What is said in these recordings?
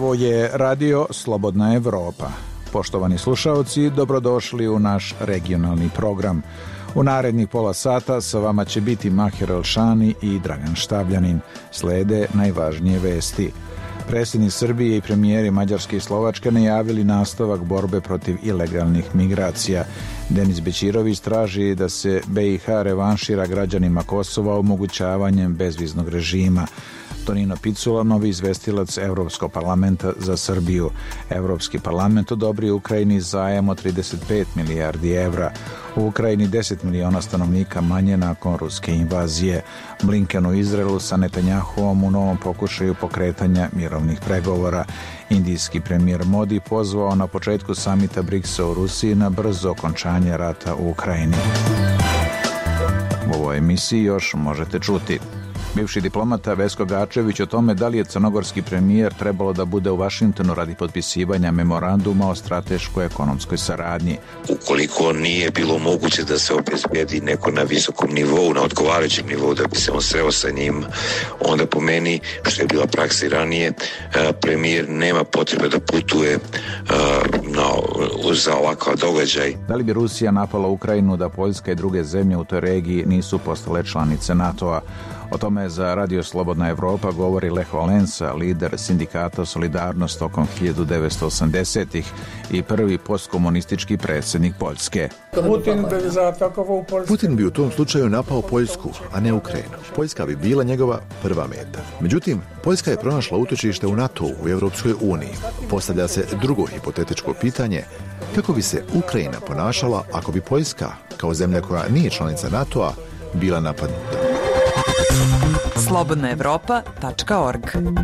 Ovo je radio Slobodna Evropa. Poštovani slušaoci, dobrodošli u naš regionalni program. U narednih pola sata sa vama će biti Mahir Elšani i Dragan Štabljanin. Slede najvažnije vesti. Predsjednik Srbije i premijeri Mađarske i Slovačke najavili nastavak borbe protiv ilegalnih migracija. Denis Bećirović traži da se BiH revanšira građanima Kosova omogućavanjem bezviznog režima. Tonino Picula, novi izvestilac Evropskog parlamenta za Srbiju. Evropski parlament odobrio Ukrajini zajam od 35 milijardi evra. U Ukrajini 10 miliona stanovnika manje nakon ruske invazije. Blinken u Izraelu sa Netanjahuom u novom pokušaju pokretanja mirovnih pregovora. Indijski premijer Modi pozvao na početku samita BRICS-a u Rusiji na brzo okončanje rata u Ukrajini. U ovoj emisiji još možete čuti bivši diplomata Vesko Gačević o tome da li je crnogorski premijer trebalo da bude u Vašingtonu radi potpisivanja memoranduma o strateškoj ekonomskoj saradnji. Ukoliko nije bilo moguće da se obezbedi neko na visokom nivou, na odgovarajućem nivou da bi se on sreo sa njim, onda po meni, što je bila praksa i ranije, premijer nema potrebe da putuje za ovakav događaj. Da li bi Rusija napala Ukrajinu da Poljska i druge zemlje u toj regiji nisu postale članice NATO-a? O tome za Radio Slobodna Evropa govori Lech Valensa, lider sindikata Solidarnost tokom 1980-ih i prvi postkomunistički predsjednik Poljske. Putin bi u tom slučaju napao Poljsku, a ne Ukrajinu. Poljska bi bila njegova prva meta. Međutim, Poljska je pronašla utočište u NATO-u, u Europskoj uniji. Postavlja se drugo hipotetičko pitanje, kako bi se Ukrajina ponašala ako bi Poljska, kao zemlja koja nije članica NATO-a, bila napadnuta. slobodnaevropa.org.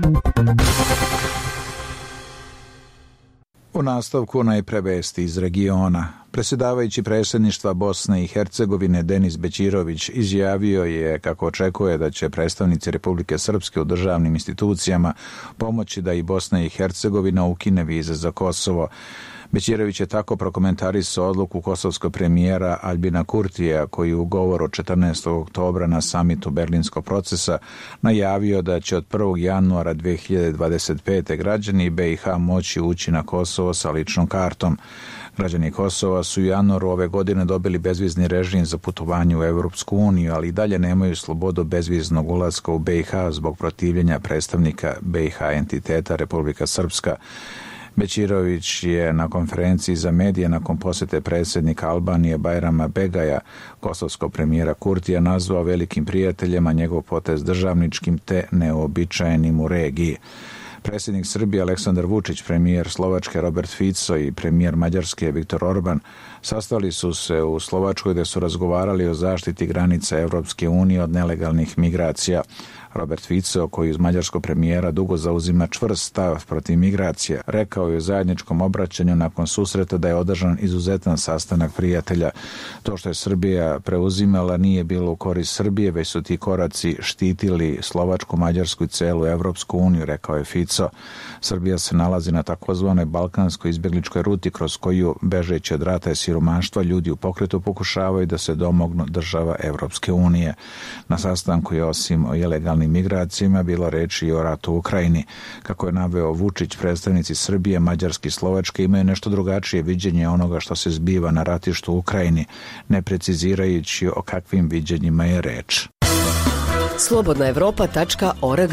U nastavku najpre vesti iz regiona. Predsjedavajući predsjedništva Bosne i Hercegovine Denis Bećirović izjavio je kako očekuje da će predstavnici Republike Srpske u državnim institucijama pomoći da i Bosna i Hercegovina ukine vize za Kosovo. Bećirović je tako prokomentarisao odluku kosovskog premijera Albina Kurtija, koji u govoru 14. oktobra na samitu Berlinskog procesa najavio da će od 1. januara 2025. građani BiH moći ući na Kosovo sa ličnom kartom. Građani Kosova su u januaru ove godine dobili bezvizni režim za putovanje u Europsku uniju, ali i dalje nemaju slobodu bezviznog ulaska u BiH zbog protivljenja predstavnika BiH entiteta Republika Srpska. Bećirović je na konferenciji za medije nakon posjete predsjednika Albanije Bajrama Begaja kosovskog premijera Kurtija nazvao velikim prijateljem, a njegov potez državničkim te neobičajenim u regiji. Predsjednik Srbije Aleksandar Vučić, premijer Slovačke Robert Fico i premijer Mađarske Viktor Orban sastali su se u Slovačkoj gdje su razgovarali o zaštiti granica Europske unije od nelegalnih migracija. Robert Fico, koji uz mađarskog premijera dugo zauzima čvrst stav protiv migracija, rekao je u zajedničkom obraćanju nakon susreta da je održan izuzetan sastanak prijatelja. To što je Srbija preuzimala nije bilo u korist Srbije, već su ti koraci štitili Slovačku, Mađarsku i celu Evropsku uniju, rekao je Fico. Srbija se nalazi na takozvanoj balkanskoj izbjegličkoj ruti kroz koju, bežeći od rata i siromaštva, ljudi u pokretu pokušavaju da se domognu država Evropske unije. Na sastanku je osim o ilegalnim migracijama bilo reči i o ratu u Ukrajini. Kako je naveo Vučić, predstavnici Srbije, Mađarske i Slovačke imaju nešto drugačije viđenje onoga što se zbiva na ratištu u Ukrajini, ne precizirajući o kakvim viđenjima je reč. slobodnaevropa.org.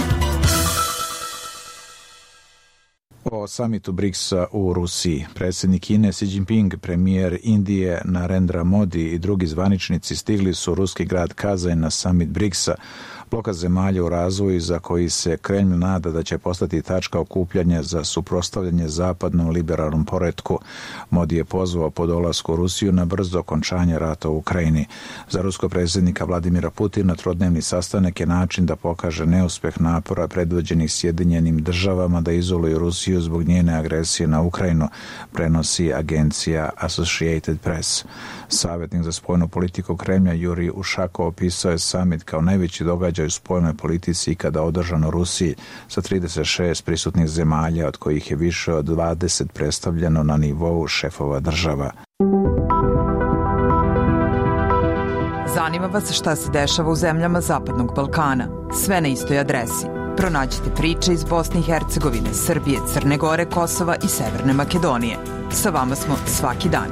O samitu BRICS-a u Rusiji. Predsjednik Kine Xi Jinping, premijer Indije Narendra Modi i drugi zvaničnici stigli su u ruski grad Kazanj na samit BRICS-a, bloka zemalja u razvoju za koji se Kremlj nada da će postati tačka okupljanja za suprotstavljanje zapadnom liberalnom poretku. Modi je pozvao po dolasku u Rusiju na brzo okončanje rata u Ukrajini. Za ruskog predsjednika Vladimira Putina trodnevni sastanak je način da pokaže neuspjeh napora predvođenih Sjedinjenim državama da izoluju Rusiju zbog njene agresije na Ukrajinu, prenosi agencija Associated Press. Savjetnik za spoljnu politiku Kremlja Jurij Ušakov opisao je samit kao najveći događaj u spoljnoj politici ikada održan u Rusiji sa 36 prisutnih zemalja, od kojih je više od 20 predstavljeno na nivou šefova država. Zanima vas šta se dešava u zemljama Zapadnog Balkana? Sve na istoj adresi Pronađite priče iz Bosne i Hercegovine, Srbije, Crne Gore, Kosova i Severne Makedonije. Sa vama smo svaki dan.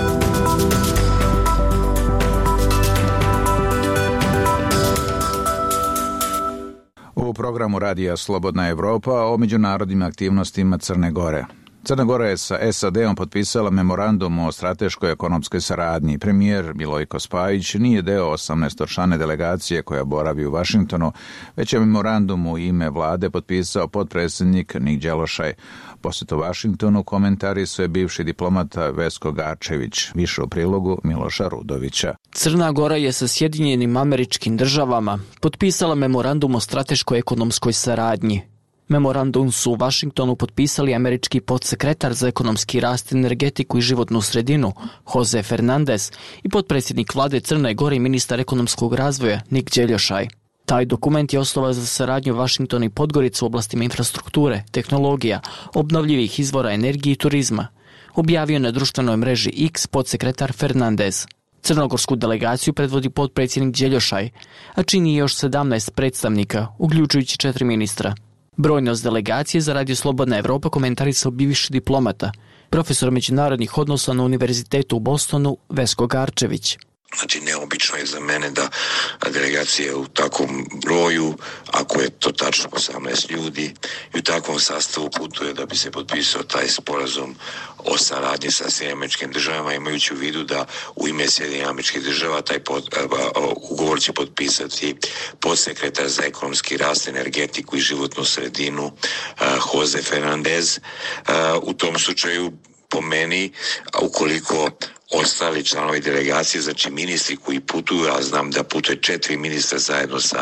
U programu radija Slobodna Evropa o međunarodnim aktivnostima Crne Gore. Crna Gora je sa SAD-om potpisala memorandum o strateškoj ekonomskoj saradnji. Premijer Milojko Spajić nije deo 18-člane delegacije koja boravi u Vašingtonu, već je memorandum u ime vlade potpisao potpredsjednik Nik Đelošaj. Posjetu Vašingtonu komentarisuje bivši diplomata Vesko Garčević. Više u prilogu Miloša Rudovića. Crna Gora je sa Sjedinjenim Američkim Državama potpisala memorandum o strateškoj ekonomskoj saradnji. Memorandum su u Vašingtonu potpisali američki podsekretar za ekonomski rast, energetiku i životnu sredinu Jose Fernandez i potpredsjednik vlade Crne Gore i ministar ekonomskog razvoja Nik Đelošaj. Taj dokument je osnova za saradnju Vašingtona i Podgorice u oblastima infrastrukture, tehnologija, obnovljivih izvora energije i turizma. Objavio na društvenoj mreži X podsekretar Fernandez. Crnogorsku delegaciju predvodi potpredsjednik Đelošaj, a čini još 17 predstavnika, uključujući 4 ministra. Brojnost delegacije za Radio Slobodna Evropa komentarisao bivši diplomata, profesor međunarodnih odnosa na Univerzitetu u Bostonu Vesko Garčević. Znači, neobično je za mene da delegacija u takvom broju, ako je to tačno 18 ljudi, i u takvom sastavu putuje da bi se potpisao taj sporazum o saradnji sa Sjedinjenim Državama, imajući u vidu da u ime Sjedinjenih Država taj ugovor će potpisati podsekretar za ekonomski rast, energetiku i životnu sredinu Jose Fernandez. U tom slučaju, po meni, ukoliko ostali članovi delegacije, znači ministri koji putuju, a znam da putuje 4 ministra zajedno sa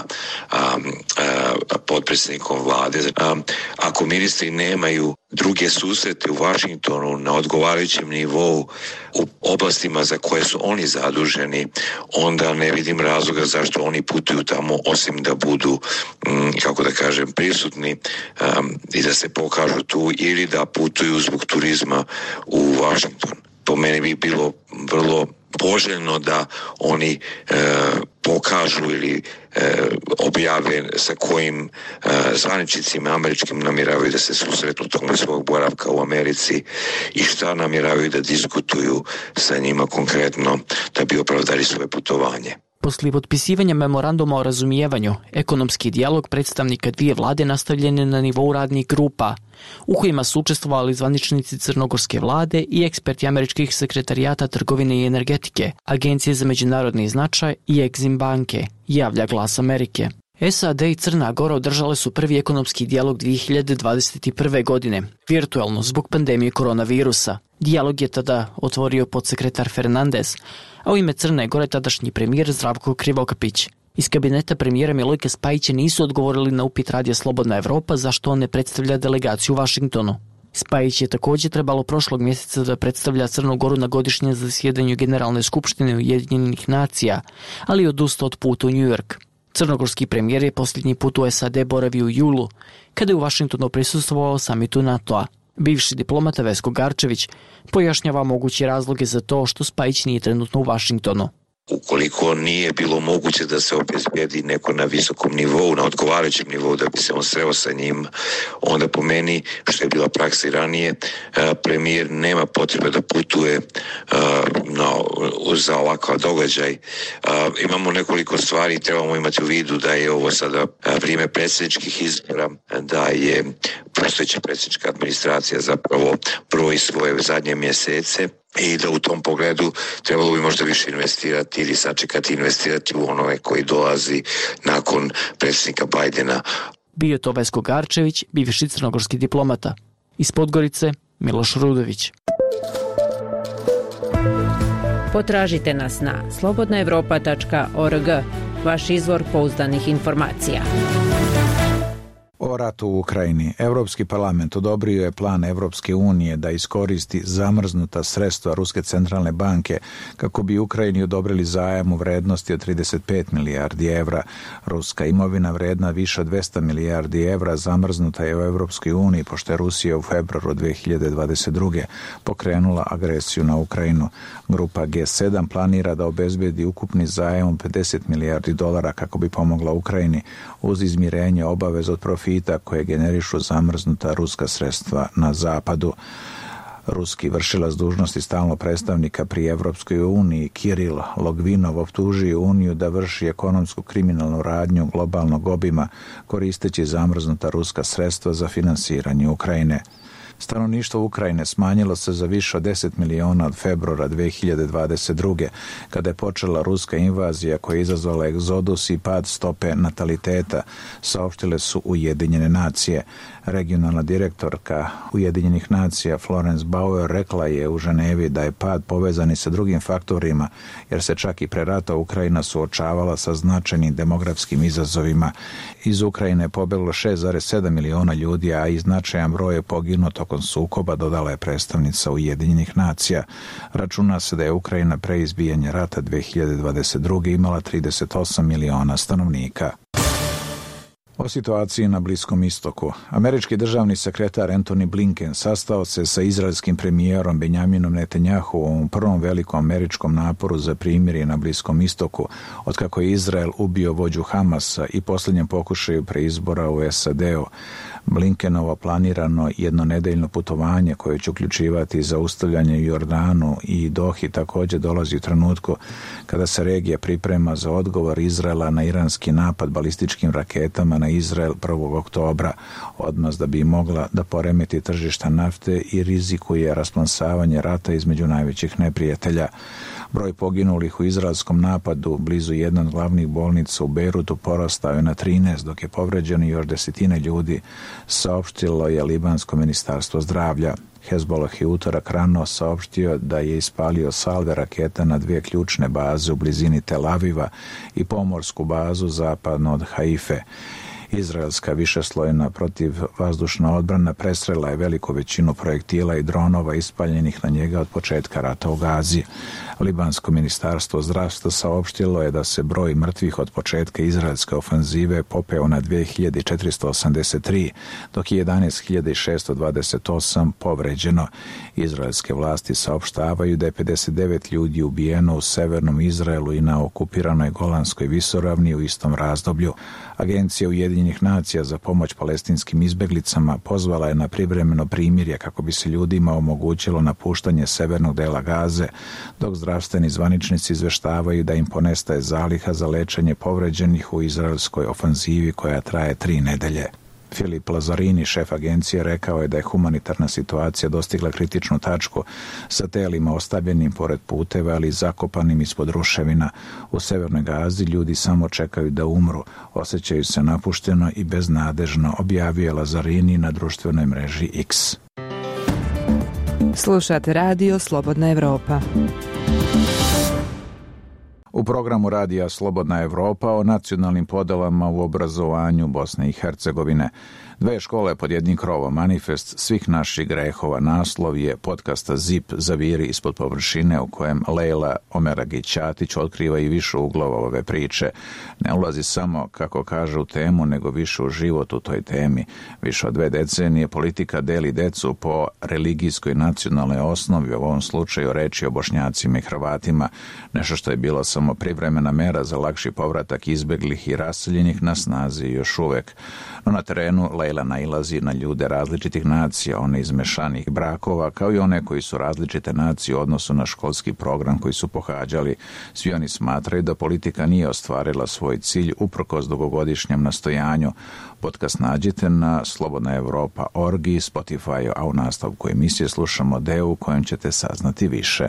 potpredsjednikom vlade. Ako ministri nemaju druge susrete u Vašingtonu na odgovarajućem nivou u oblastima za koje su oni zaduženi, onda ne vidim razloga zašto oni putuju tamo, osim da budu, kako da kažem, prisutni i da se pokažu tu, ili da putuju zbog turizma u Vašington. Po meni bi bilo vrlo poželjno da oni pokažu ili objave sa kojim zvaničnicima američkim namjeravaju da se susretnu tokom svog boravka u Americi i šta namjeravaju da diskutuju sa njima konkretno da bi opravdali svoje putovanje. Poslije potpisivanja memoranduma o razumijevanju, ekonomski dijalog predstavnika dvije vlade nastavljen je na nivou radnih grupa, u kojima su učestvovali zvaničnici crnogorske vlade i eksperti američkih sekretarijata trgovine i energetike, Agencije za međunarodni značaj i Exim banke, javlja Glas Amerike. SAD i Crna Gora održale su prvi ekonomski dijalog 2021. godine, virtualno zbog pandemije koronavirusa. Dijalog je tada otvorio podsekretar Fernandez, a u ime Crne Gore tadašnji premijer Zdravko Krivokapić. Iz kabineta premijera Milojka Spajića nisu odgovorili na upit Radija Slobodna Evropa zašto on ne predstavlja delegaciju u Vašingtonu. Spajić je također trebalo prošlog mjeseca da predstavlja Crnu Goru na godišnjem zasjedanju Generalne skupštine Ujedinjenih nacija, ali je odustao od puta u New York. Crnogorski premijer je posljednji put u SAD boravio u julu, kada je u Vašingtonu prisustvovao samitu NATO-a. Bivši diplomata Vesko Garčević pojašnjava moguće razloge za to što Spajić nije trenutno u Vašingtonu. Ukoliko nije bilo moguće da se obezbedi neko na visokom nivou, na odgovarajućem nivou da bi se on sreo sa njim, onda po meni, što je bila praksa i ranije, premijer nema potrebe da putuje za ovakav događaj. Imamo nekoliko stvari, trebamo imati u vidu da je ovo sada vrijeme predsjedničkih izbora, da je postojeća predsjednička administracija zapravo broji svoje zadnje mjesece i da u tom pogledu trebalo bi možda više investirati ili sačekati investirati u onome koji dolazi nakon predsjednika Bajdena. Bio to Vesko Garčević, bivši crnogorski diplomata. Iz Podgorice, Miloš Rudović. Potražite nas na slobodnaevropa.org, vaš izvor pouzdanih informacija. O ratu u Ukrajini. Europski parlament odobrio je plan Evropske unije da iskoristi zamrznuta sredstva Ruske centralne banke kako bi Ukrajini odobrili zajam u vrednosti od 35 milijardi evra. Ruska imovina vredna više od 200 milijardi evra zamrznuta je u Evropskoj uniji pošto je Rusija u februaru 2022. pokrenula agresiju na Ukrajinu. Grupa G7 planira da obezbedi ukupni zajam od 50 milijardi dolara kako bi pomogla Ukrajini uz izmirenje obaveza od profita profita koje generišu zamrznuta ruska sredstva na zapadu. Ruski vršilac dužnosti stalnog predstavnika pri Evropskoj uniji Kiril Logvinov optužio Uniju da vrši ekonomsku kriminalnu radnju globalnog obima koristeći zamrznuta ruska sredstva za finansiranje Ukrajine. Stanovništvo Ukrajine smanjilo se za više od 10 miliona od februara 2022. kada je počela ruska invazija koja je izazvala egzodus i pad stope nataliteta, saopštile su Ujedinjene nacije. Regionalna direktorka Ujedinjenih nacija Florence Bauer rekla je u Ženevi da je pad povezan i sa drugim faktorima, jer se čak i pre rata Ukrajina suočavala sa značajnim demografskim izazovima. Iz Ukrajine je pobeglo 6,7 miliona ljudi, a i značajan broj je poginuo tokom sukoba, dodala je predstavnica Ujedinjenih nacija. Računa se da je Ukrajina pre izbijanja rata 2022. imala 38 miliona stanovnika. O situaciji na Bliskom istoku. Američki državni sekretar Antony Blinken sastao se sa izraelskim premijerom Benjaminom Netanjahuom u prvom velikom američkom naporu za primirje na Bliskom istoku, otkako je Izrael ubio vođu Hamasa i posljednjem pokušaju preizbora u SAD-u. Blinkenovo planirano jednonedeljno putovanje koje će uključivati zaustavljanje u Jordanu i Dohi također dolazi u trenutku kada se regija priprema za odgovor Izraela na iranski napad balističkim raketama na Izrael 1. oktobra, odmah da bi mogla da poremeti tržišta nafte i rizikuje rasplamsavanje rata između najvećih neprijatelja. Broj poginulih u izraelskom napadu blizu jedne od glavnih bolnica u Bejrutu porastao je na 13, dok je povređeno još desetine ljudi, saopštilo je Libansko ministarstvo zdravlja. Hezbollah je utorak rano saopštio da je ispalio salve raketa na 2 ključne baze u blizini Tel Aviva i pomorsku bazu zapadno od Haife. Izraelska višeslojna protivvazdušna odbrana presrela je veliku većinu projektila i dronova ispaljenih na njega od početka rata u Gazi. Libansko ministarstvo zdravstva saopštilo je da se broj mrtvih od početka izraelske ofanzive popeo na 2483, dok je 11.628 povređeno. Izraelske vlasti saopštavaju da je 59 ljudi ubijeno u severnom Izraelu i na okupiranoj Golanskoj visoravni u istom razdoblju. Agencija Ujedinjenih nacija za pomoć palestinskim izbeglicama pozvala je na privremeno primirje kako bi se ljudima omogućilo napuštanje severnog dela Gaze, dok zdravstveni zvaničnici izveštavaju da im ponestaje zaliha za lečenje povređenih u izraelskoj ofanzivi koja traje 3 nedelje. Filip Lazarini, šef agencije, rekao je da je humanitarna situacija dostigla kritičnu tačku sa telima ostavljenim pored puteva, ali zakopanim ispod ruševina. U severnoj Gazi ljudi samo čekaju da umru, osjećaju se napušteno i beznadežno, objavio je Lazarini na društvenoj mreži X. Slušate radio Slobodna Evropa. U programu radija Slobodna Evropa o nacionalnim podelama u obrazovanju Bosne i Hercegovine. 2 škole pod jednim krovom, manifest svih naših grehova, naslov je podcasta ZIP Zaviri ispod površine, u kojem Lejla Omeragić-Ćatić otkriva i više uglova ove priče. Ne ulazi samo, kako kaže, u temu, nego više u život u toj temi. Više od 2 decenije politika deli decu po religijskoj i nacionalnoj osnovi, u ovom slučaju reči o Bošnjacima i Hrvatima, nešto što je bilo samo privremena mera za lakši povratak izbeglih i raseljenih na snazi još uvek. No na terenu Lejla nailazi na ljude različitih nacija, one iz mešanih brakova, kao i one koji su različite nacije u odnosu na školski program koji su pohađali. Svi oni smatraju da politika nije ostvarila svoj cilj uprkos dugogodišnjem nastojanju. Podcast nađite na slobodnaevropa.org i Spotify, a u nastavku emisije slušamo deo u kojem ćete saznati više.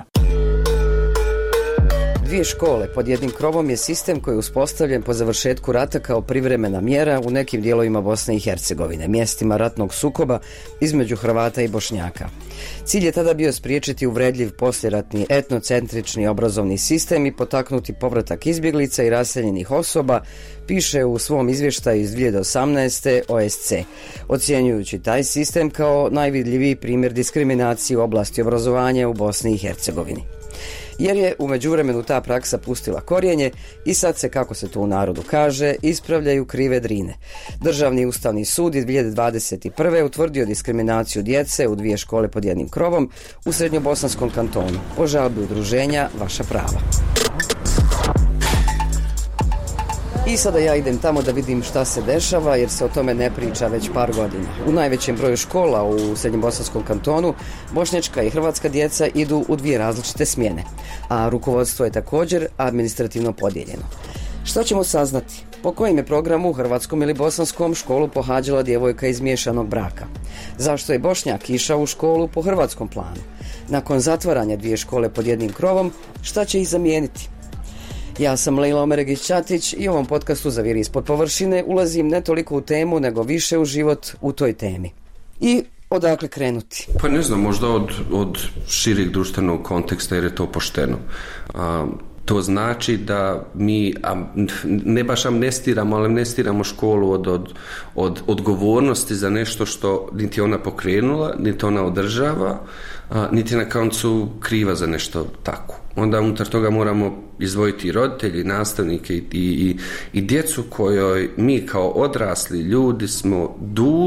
2 škole pod jednim krovom je sistem koji je uspostavljen po završetku rata kao privremena mjera u nekim dijelovima Bosne i Hercegovine, mjestima ratnog sukoba između Hrvata i Bošnjaka. Cilj je tada bio spriječiti uvredljiv posljeratni etnocentrični obrazovni sistem i potaknuti povratak izbjeglica i raseljenih osoba, piše u svom izvještaju iz 2018. OSC, ocjenjujući taj sistem kao najvidljiviji primjer diskriminacije u oblasti obrazovanja u Bosni i Hercegovini. Jer je u međuvremenu ta praksa pustila korijenje i sad se, kako se to u narodu kaže, ispravljaju krive drine. Državni ustavni sud iz 2021. utvrdio diskriminaciju djece u 2 škole pod jednim krovom u Srednjobosanskom kantonu po žalbi udruženja Vaša prava. I sada ja idem tamo da vidim šta se dešava, jer se o tome ne priča već par godina. U najvećem broju škola u Srednjobosanskom kantonu bošnjačka i hrvatska djeca idu u 2 različite smjene, a rukovodstvo je također administrativno podijeljeno. Što ćemo saznati? Po kojim je programu, hrvatskom ili bosanskom, školu pohađala djevojka iz miješanog braka? Zašto je Bošnjak išao u školu po hrvatskom planu? Nakon zatvaranja 2 škole pod jednim krovom, šta će ih zamijeniti? Ja sam Lejla Omeregić-Ćatić i u ovom podcastu Za vir ispod površine ulazim ne toliko u temu, nego više u život u toj temi. I odakle krenuti? Pa ne znam, možda od šireg društvenog konteksta, jer je to pošteno. To znači da mi, ne baš amnestiramo, ali amnestiramo školu od odgovornosti za nešto što niti ona pokrenula, niti ona održava, niti na koncu kriva za nešto tako. Onda unutar toga moramo izdvojiti roditelji, nastavnike i djecu kojoj mi kao odrasli ljudi smo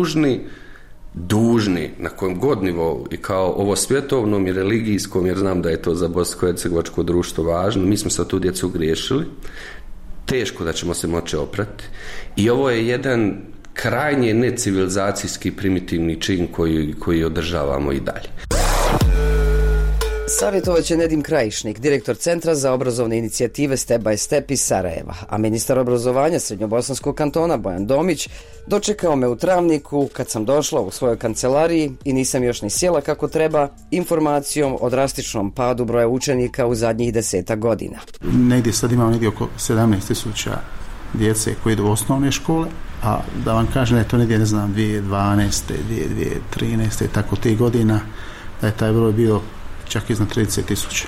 dužni na kojem god nivou i kao ovo svjetovnom i religijskom, jer znam da je to za bosansko-hercegovačko društvo važno, mi smo sa tu djecu griješili, teško da ćemo se moći oprati i ovo je jedan krajnje necivilizacijski primitivni čin koji održavamo i dalje. Savjetovat će Nedim Krajišnik, direktor Centra za obrazovne inicijative Step by Step iz Sarajeva, a ministar obrazovanja Srednjobosanskog kantona Bojan Domić dočekao me u Travniku kad sam došla u svojoj kancelariji i nisam još ni sjela kako treba, informacijom o drastičnom padu broja učenika u zadnjih 10 godina. Negdje sad imamo negdje oko 17.000 djece koji idu u osnovne škole, a da vam kažem da je to negdje, ne znam, 2012. 2013. tako tih godina, da je taj broj bio čak iznad 30.000.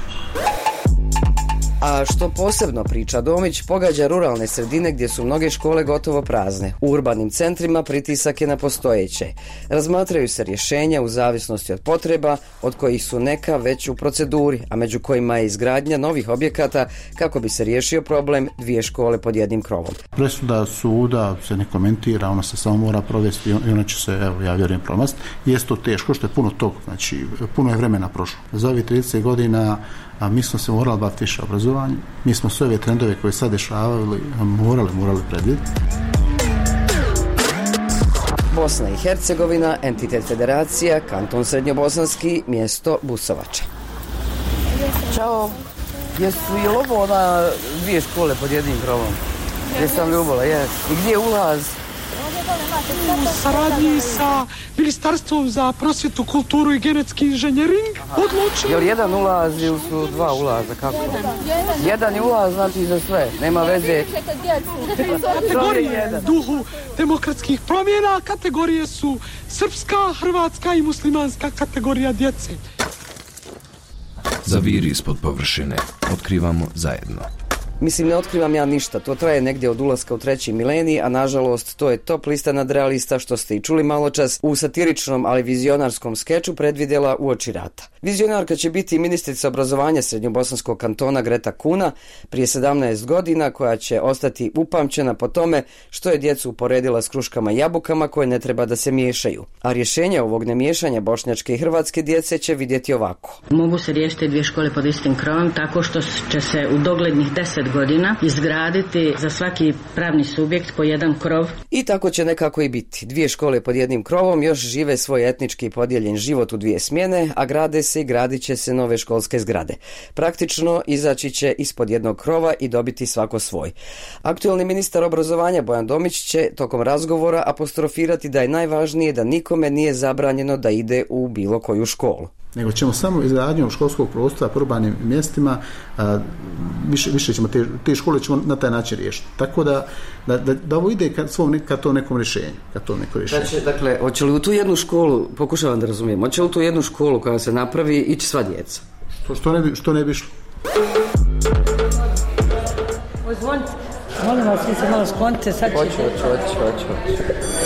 A što posebno priča Domić, pogađa ruralne sredine gdje su mnoge škole gotovo prazne. U urbanim centrima pritisak je na postojeće. Razmatraju se rješenja u zavisnosti od potreba, od kojih su neka već u proceduri, a među kojima je izgradnja novih objekata kako bi se riješio problem 2 škole pod jednim krovom. Presuda suda se ne komentira, ona se samo mora provesti i ona će se, evo, ja vjerujem, promast. Jeste to teško, što je puno tog, znači puno je vremena prošlo. Za ovih 30 godina a mi smo se morali baviti više obrazovanje. Mi smo sve ove trendove koje sad dešavali morali predvidjeti. Bosna i Hercegovina, entitet federacija, kanton Srednjobosanski, mjesto Busovača. Ćao, jesu i ovo 2 škole pod jednim krovom? Jesam Ljubola, jes. I gdje je ulaz? U saradnji sa Ministarstvom za prosvjetu, kulturu i genetski inženjering odlučili. Jel jedan ulaz ili su 2 ulaza? Kako? Jedan je ulaz, znači za sve. Nema veze. Kategorije duhu demokratskih promjena, kategorije su srpska, hrvatska i muslimanska kategorija djece. Za vir ispod površine otkrivamo zajedno. Mislim, ne otkrivam ja ništa, to traje negdje od ulaska u 3. milenij, a nažalost to je top lista nadrealista što ste i čuli maločas u satiričnom, ali vizionarskom skeču predvidjela uoči rata. Vizionarka će biti ministrica obrazovanja Srednjobosanskog kantona Greta Kuna prije 17 godina, koja će ostati upamćena po tome što je djecu uporedila s kruškama i jabukama koje ne treba da se miješaju. A rješenja ovog nemiješanja bošnjačke i hrvatske djece će vidjeti ovako. Mogu se riješiti 2 škole pod istim krovom tako što će se u doglednih 10 godina izgraditi za svaki pravni subjekt po jedan krov. I tako će nekako i biti. 2 škole pod jednim krovom još žive svoj etnički podijeljen život u 2 smjene, a grade se i gradit će se nove školske zgrade. Praktično izaći će ispod jednog krova i dobiti svako svoj. Aktualni ministar obrazovanja Bojan Domić će tokom razgovora apostrofirati da je najvažnije da nikome nije zabranjeno da ide u bilo koju školu. Nego ćemo samo izgradnjom školskog prostora po urbanim mjestima, više ćemo te škole ćemo na taj način riješiti. Tako da ovo ide ka tom nekom rješenju. Dakle, hoće li u tu jednu školu, pokušavam da razumijem, hoće li u tu jednu školu koja se napravi ići sva djeca? Što ne bi išlo? Zvonite, molim vas, vi se malo sklonite, sad ćete... Hoću.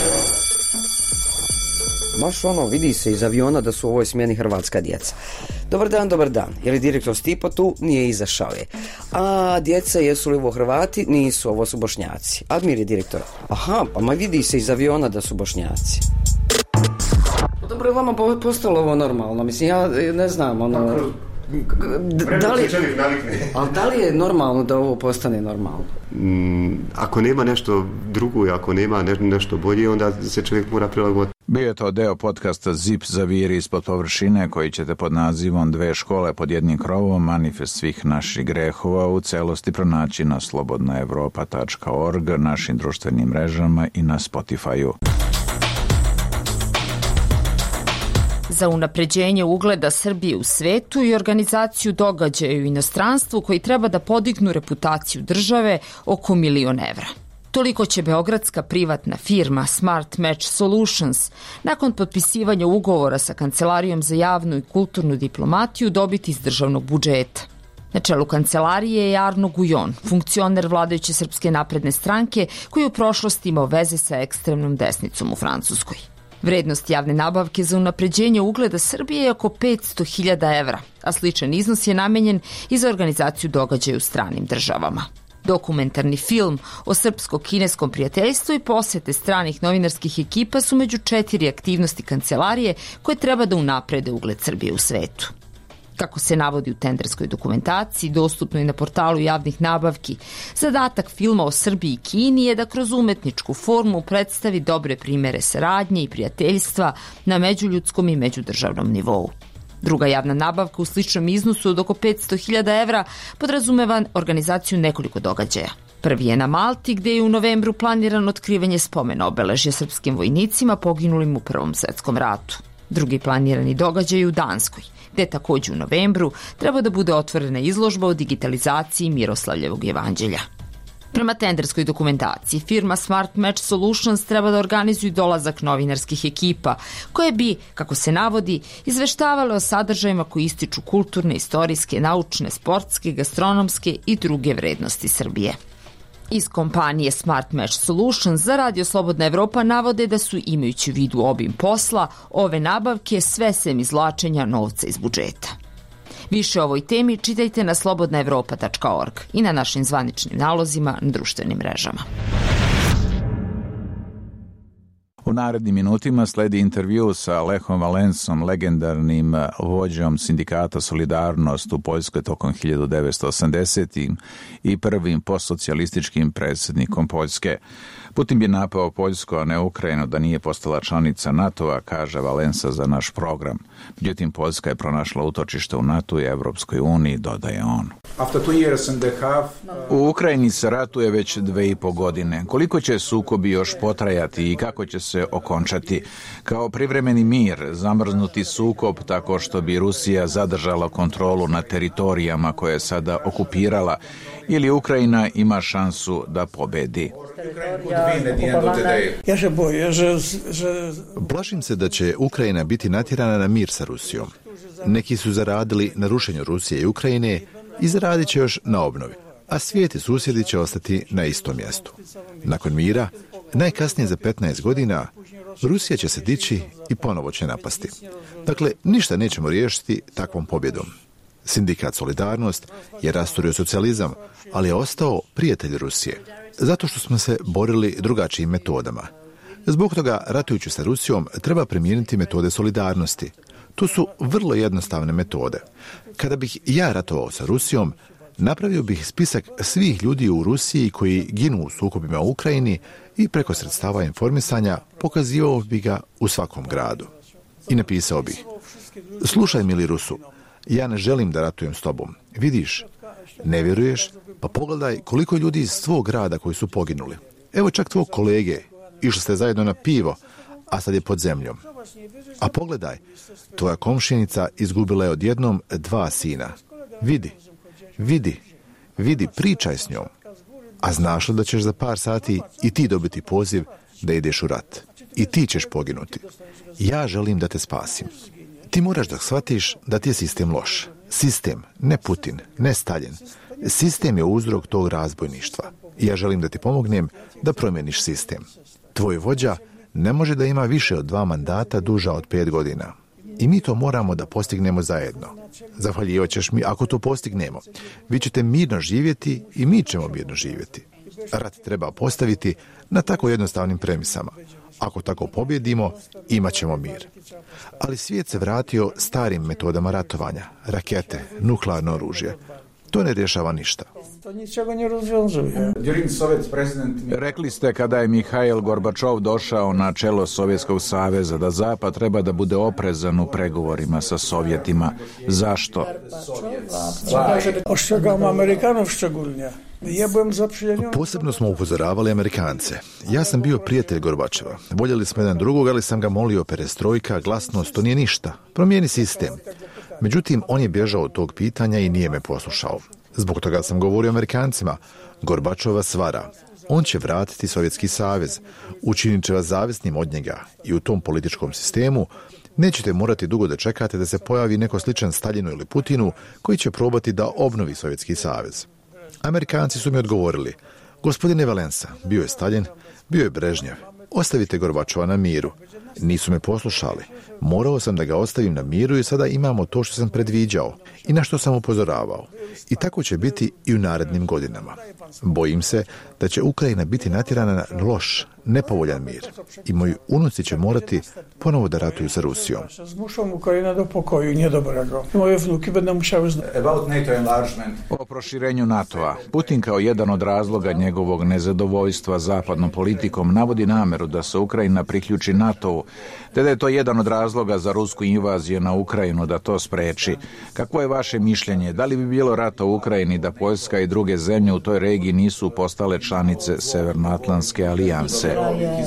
Baš vidi se iz aviona da su u ovoj smjeni hrvatska djeca. Dobar dan. Je li direktor Stipo tu? Nije, izašao je. A djeca, jesu li ovo Hrvati? Nisu, ovo su Bošnjaci. Admir je direktor. Aha, pa vidi se iz aviona da su Bošnjaci. Dobro, je vama postalo ovo normalno? Mislim, ja ne znam, Da li je normalno da ovo postane normalno? Ako nema nešto drugo i ako nema nešto bolje, onda se čovjek mora prilagoditi. Bio je to deo podcasta Zip zaviri ispod površine, koji ćete pod nazivom Dve škole pod jednim krovom, manifest svih naših grehova, u celosti pronaći na slobodnaevropa.org, našim društvenim mrežama i na Spotify-u. Za unapređenje ugleda Srbije u svetu i organizaciju događaja u inostranstvu koji treba da podignu reputaciju države oko $1 milion. Toliko će beogradska privatna firma Smart Match Solutions nakon potpisivanja ugovora sa Kancelarijom za javnu i kulturnu diplomatiju dobiti iz državnog budžeta. Na čelu kancelarije je Arno Gujon, funkcioner vladajuće Srpske napredne stranke koji je u prošlosti imao veze sa ekstremnom desnicom u Francuskoj. Vrednost javne nabavke za unapređenje ugleda Srbije je oko €500.000, a sličan iznos je namenjen i za organizaciju događaja u stranim državama. Dokumentarni film o srpsko-kineskom prijateljstvu i posete stranih novinarskih ekipa su među 4 aktivnosti kancelarije koje treba da unaprede ugled Srbije u svetu. Kako se navodi u tenderskoj dokumentaciji, dostupnoj na portalu javnih nabavki, zadatak filma o Srbiji i Kini je da kroz umetničku formu predstavi dobre primere saradnje i prijateljstva na međuljudskom i međudržavnom nivou. Druga javna nabavka u sličnom iznosu od oko €500.000 podrazumeva organizaciju nekoliko događaja. Prvi je na Malti, gde je u novembru planirano otkrivanje spomena obeležja srpskim vojnicima poginulim u Prvom svetskom ratu. Drugi planirani događaj je u Danskoj, gde takođe u novembru treba da bude otvorena izložba o digitalizaciji Miroslavljevog jevanđelja. Prema tenderskoj dokumentaciji, firma Smart Match Solutions treba da organizuju dolazak novinarskih ekipa, koje bi, kako se navodi, izveštavale o sadržajima koji ističu kulturne, istorijske, naučne, sportske, gastronomske i druge vrednosti Srbije. Iz kompanije Smart Match Solutions za Radio Slobodna Evropa navode da su, imajući u vidu obim posla, ove nabavke sve sem izvlačenja novca iz budžeta. Više o ovoj temi čitajte na slobodnaevropa.org i na našim zvaničnim nalozima na društvenim mrežama. U narednim minutima sledi intervju sa Lechom Valensom, legendarnim vođom sindikata Solidarnost u Poljskoj tokom 1980. i prvim postsocijalističkim predsjednikom Poljske. Putin bi napao Poljsku, a ne Ukrajinu, da nije postala članica NATO-a, kaže Valensa za naš program. Međutim, Poljska je pronašla utočište u NATO i Evropskoj uniji, dodaje on. U Ukrajini se ratuje već 2,5 godine. Koliko će sukobi još potrajati i kako će se okončati? Kao privremeni mir, zamrznuti sukob tako što bi Rusija zadržala kontrolu nad teritorijama koje je sada okupirala, ili Ukrajina ima šansu da pobedi? Plašim se da će Ukrajina biti natjerana na mir sa Rusijom. Neki su zaradili na rušenju Rusije i Ukrajine i zaradit će još na obnovi, a svijet i susjedi će ostati na istom mjestu. Nakon mira, najkasnije za 15 godina, Rusija će se dići i ponovo će napasti. Dakle, ništa nećemo riješiti takvom pobjedom. Sindikat Solidarnost je rasturio socijalizam, ali je ostao prijatelj Rusije, zato što smo se borili drugačijim metodama. Zbog toga, ratujući sa Rusijom, treba primijeniti metode solidarnosti. To su vrlo jednostavne metode. Kada bih ja ratovao sa Rusijom, napravio bih spisak svih ljudi u Rusiji koji ginu u sukobima u Ukrajini i preko sredstava informisanja pokazivao bih ga u svakom gradu. I napisao bih: slušaj, mili Rusu, ja ne želim da ratujem s tobom. Vidiš, ne vjeruješ? Pa pogledaj koliko ljudi iz svog grada koji su poginuli. Evo čak tvog kolege, išli ste zajedno na pivo, a sad je pod zemljom. A pogledaj, tvoja komšinica izgubila je odjednom 2 sina. Vidi, pričaj s njom. A znaš li da ćeš za par sati i ti dobiti poziv da ideš u rat? I ti ćeš poginuti. Ja želim da te spasim. Ti moraš da shvatiš da ti je sistem loš. Sistem, ne Putin, ne Stalin. Sistem je uzrok tog razbojništva. I ja želim da ti pomognem da promijeniš sistem. Tvoj vođa ne može da ima više od 2 mandata duža od 5 godina. I mi to moramo da postignemo zajedno. Zahvaljivat ćeš mi ako to postignemo. Vi ćete mirno živjeti i mi ćemo mirno živjeti. Rat treba postaviti na tako jednostavnim premisama. Ako tako pobjedimo, imat ćemo mir. Ali svijet se vratio starim metodama ratovanja, rakete, nuklearno oružje. To ne rješava ništa. Rekli ste kada je Mihail Gorbačov došao na čelo Sovjetskog saveza da Zapad treba da bude oprezan u pregovorima sa Sovjetima. Zašto? Posebno smo upozoravali Amerikance. Ja sam bio prijatelj Gorbačeva. Voljeli smo jedan drugog, ali sam ga molio perestrojka, glasnost, to nije ništa. Promijeni sistem. Međutim, on je bježao od tog pitanja i nije me poslušao. Zbog toga sam govorio Amerikancima. Gorbačova svara. On će vratiti Sovjetski savez. Učinit će vas zavisnim od njega. I u tom političkom sistemu nećete morati dugo da čekate da se pojavi neko sličan Staljinu ili Putinu koji će probati da obnovi Sovjetski savez. Amerikanci su mi odgovorili: gospodine Valensa, bio je Staljin, bio je Brežnjev. Ostavite Gorbačova na miru. Nisu me poslušali. Morao sam da ga ostavim na miru i sada imamo to što sam predviđao i na što sam upozoravao. I tako će biti i u narednim godinama. Bojim se da će Ukrajina biti natjerana na loš, nepovoljan mir. I moji unuci će morati ponovo da ratuju sa Rusijom. O proširenju NATO-a. Putin kao jedan od razloga njegovog nezadovoljstva zapadnom politikom navodi nameru da se Ukrajina priključi NATO-u, te da je to jedan od razloga za rusku invaziju na Ukrajinu da to spreči. Kakvo je vaše mišljenje? Da li bi bilo rata u Ukrajini da Poljska i druge zemlje u toj regiji nisu postale članice Severnoatlantske alijanse?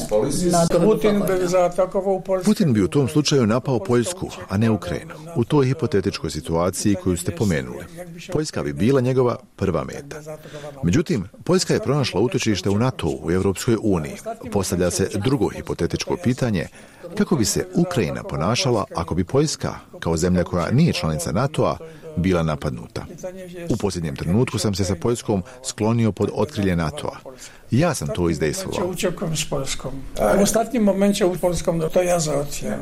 Putin bi u tom slučaju napao Poljsku, a ne Ukrajinu. U toj hipotetičkoj situaciji koju ste pomenuli. Poljska bi bila njegova prva meta. Međutim, Poljska je pronašla utočište u NATO-u, u Europskoj uniji. Postavlja se drugo hipotetičko pitanje: kako bi se Ukrajina ponašala ako bi Poljska, kao zemlja koja nije članica NATO-a, bila napadnuta? U posljednjem trenutku sam se sa Poljskom sklonio pod otkrilje NATO-a. Ja sam to izdejstvovao. U ostatnim momencie u Polskom to ja załatwiłem.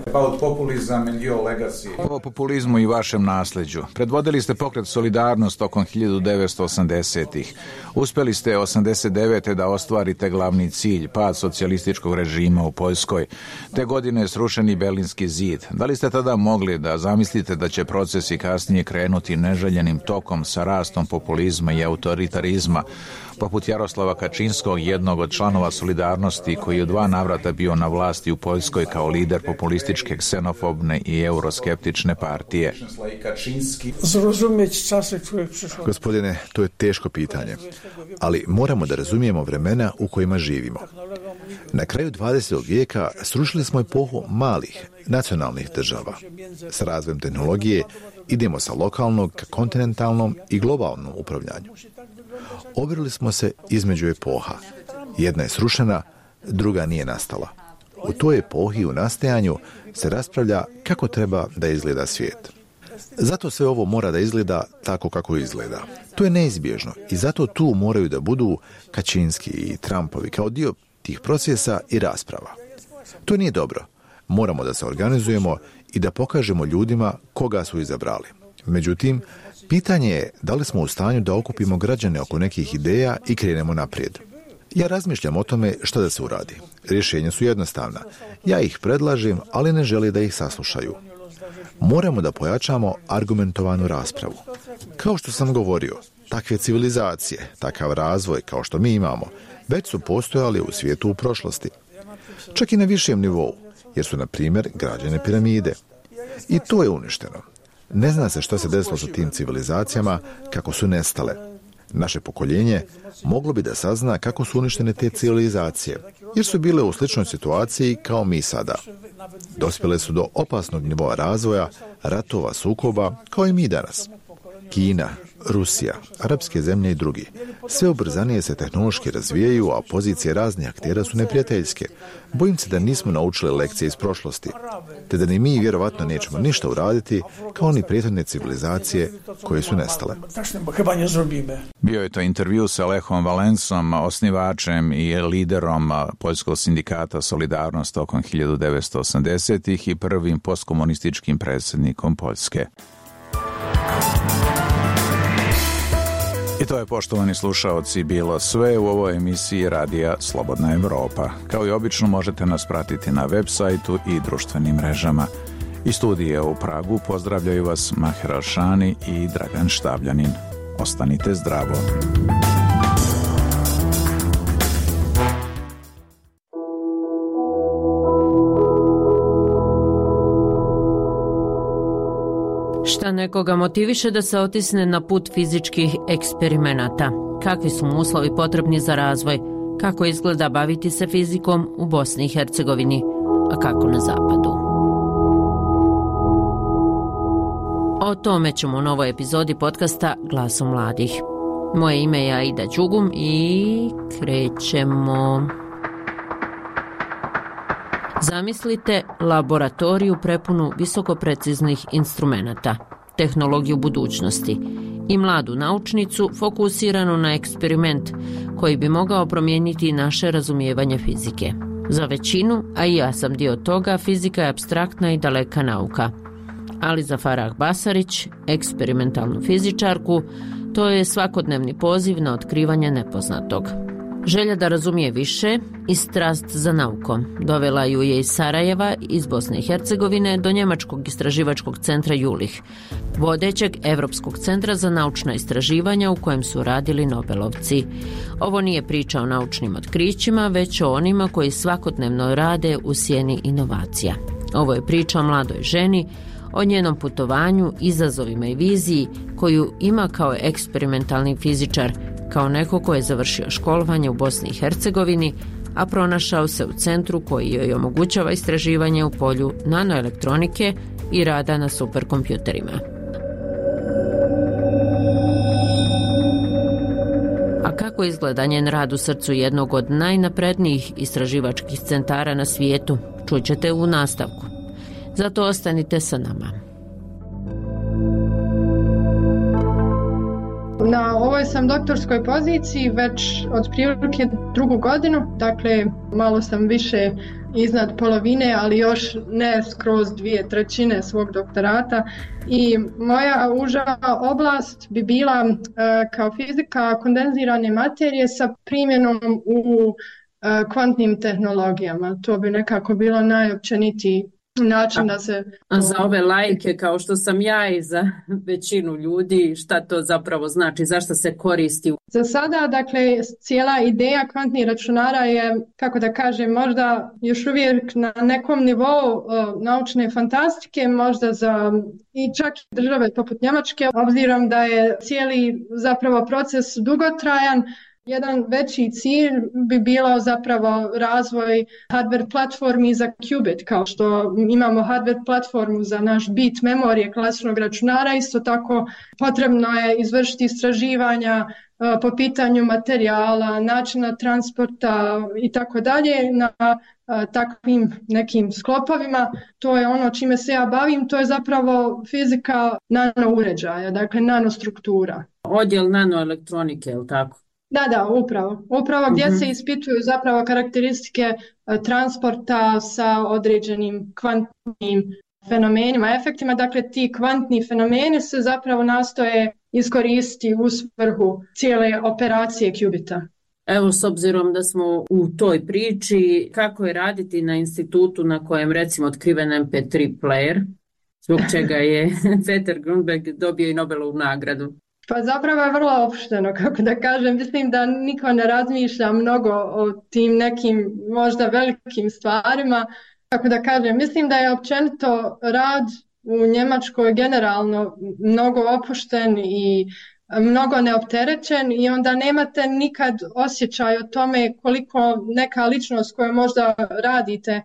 O populizmu i vašem nasljeđu. Predvodili ste pokret Solidarnost tokom 1980-ih. Uspjeli ste 89. da ostvarite glavni cilj, pad socijalističkog režima u Poljskoj. Te godine je srušeni Berlinski zid. Da li ste tada mogli da zamislite da će procesi kasnije krenuti neželjenim tokom sa rastom populizma i autoritarizma, poput Jaroslava Kačinskog, jednog od članova Solidarnosti koji je u 2 navrata bio na vlasti u Poljskoj kao lider populističke, ksenofobne i euroskeptične partije? Gospodine, to je teško pitanje, ali moramo da razumijemo vremena u kojima živimo. Na kraju 20. vijeka srušili smo epohu malih, nacionalnih država. S razvojem tehnologije idemo sa lokalnog ka kontinentalnom i globalnom upravljanju. Obirili smo se između epoha. Jedna je srušena, druga nije nastala. U toj epohi u nastajanju se raspravlja kako treba da izgleda svijet. Zato sve ovo mora da izgleda tako kako izgleda. To je neizbježno i zato tu moraju da budu Kačinski i Trumpovi kao dio tih procesa i rasprava. To nije dobro. Moramo da se organizujemo i da pokažemo ljudima koga su izabrali. Međutim, pitanje je da li smo u stanju da okupimo građane oko nekih ideja i krenemo naprijed. Ja razmišljam o tome šta da se uradi. Rješenja su jednostavna. Ja ih predlažem, ali ne želim da ih saslušaju. Moramo da pojačamo argumentovanu raspravu. Kao što sam govorio, takve civilizacije, takav razvoj kao što mi imamo, već su postojali u svijetu u prošlosti. Čak i na višem nivou, jer su, na primjer, građene piramide. I to je uništeno. Ne zna se što se desilo sa tim civilizacijama, kako su nestale. Naše pokoljenje moglo bi da sazna kako su uništene te civilizacije, jer su bile u sličnoj situaciji kao mi sada. Dospjele su do opasnog nivoa razvoja, ratova, sukoba, kao i mi danas. Kina, Rusija, arapske zemlje i drugi. Sve ubrzanije se tehnološki razvijaju, a pozicije raznih aktera su neprijateljske. Bojim se da nismo naučili lekcije iz prošlosti, te da ni mi vjerovatno nećemo ništa uraditi kao ni prethodne civilizacije koje su nestale. Bio je to intervju sa Lechom Valensom, osnivačem i liderom Poljskog sindikata Solidarnost tokom 1980-ih i prvim postkomunističkim predsjednikom Poljske. I to je, poštovani slušaoci, bilo sve u ovoj emisiji Radija Slobodna Evropa. Kao i obično možete nas pratiti na web sajtu i društvenim mrežama. Iz studija u Pragu pozdravljaju vas Maher Alšani i Dragan Štavljanin. Ostanite zdravo. Šta nekoga motiviše da se otisne na put fizičkih eksperimenata? Kakvi su mu uslovi potrebni za razvoj? Kako izgleda baviti se fizikom u Bosni i Hercegovini, a kako na zapadu? O tome ćemo u novoj epizodi podcasta Glasom mladih. Moje ime je Aida Đugum i krećemo. Zamislite laboratoriju prepunu visokopreciznih instrumenata, tehnologiju budućnosti i mladu naučnicu fokusiranu na eksperiment koji bi mogao promijeniti naše razumijevanje fizike. Za većinu, a i ja sam dio toga, fizika je apstraktna i daleka nauka. Ali za Farah Basarić, eksperimentalnu fizičarku, to je svakodnevni poziv na otkrivanje nepoznatog. Želja da razumije više i strast za naukom dovela ju je iz Sarajeva, iz Bosne i Hercegovine, do njemačkog istraživačkog centra Jülich, vodećeg Evropskog centra za naučna istraživanja u kojem su radili Nobelovci. Ovo nije priča o naučnim otkrićima, već o onima koji svakodnevno rade u sjeni inovacija. Ovo je priča o mladoj ženi, o njenom putovanju, izazovima i viziji koju ima kao eksperimentalni fizičar, kao neko ko je završio školovanje u Bosni i Hercegovini, a pronašao se u centru koji joj omogućava istraživanje u polju nanoelektronike i rada na superkompjuterima. A kako izgleda njen rad u srcu jednog od najnaprednijih istraživačkih centara na svijetu, čućete u nastavku. Zato ostanite sa nama. Na ovoj sam doktorskoj poziciji već otprilike 2. godinu, dakle malo sam više iznad polovine, ali još ne skroz 2/3 svog doktorata. I moja uža oblast bi bila kao fizika kondenzirane materije sa primjenom u kvantnim tehnologijama. To bi nekako bilo najopćenitiji način da se... A za ove laike kao što sam ja i za većinu ljudi, šta to zapravo znači, zašto se koristi? Za sada, dakle, cijela ideja kvantnih računara je, kako da kažem, možda još uvijek na nekom nivou naučne fantastike, možda za i čak države poput Njemačke, obzirom da je cijeli zapravo proces dugotrajan. Jedan veći cilj bi bilo zapravo razvoj hardware platformi za qubit, kao što imamo hardware platformu za naš bit memorije klasičnog računara, isto tako potrebno je izvršiti istraživanja po pitanju materijala, načina transporta i tako dalje na takvim nekim sklopovima. To je ono čime se ja bavim, to je zapravo fizika nanouređaja, dakle nanostruktura. Odjel nanoelektronike, je li tako? Da, upravo gdje se ispituju zapravo karakteristike transporta sa određenim kvantnim fenomenima, efektima. Dakle, ti kvantni fenomeni se zapravo nastoje iskoristiti u svrhu cijele operacije qubita. Evo, s obzirom da smo u toj priči, kako je raditi na institutu na kojem recimo otkriven MP3 player, zbog čega je Peter Grunberg dobio i Nobelovu nagradu? Pa zapravo je vrlo opušteno, kako da kažem. Mislim da niko ne razmišlja mnogo o tim nekim možda velikim stvarima. Kako da kažem, mislim da je općenito rad u Njemačkoj generalno mnogo opušten i mnogo neopterećen i onda nemate nikad osjećaj o tome koliko neka ličnost koju možda radite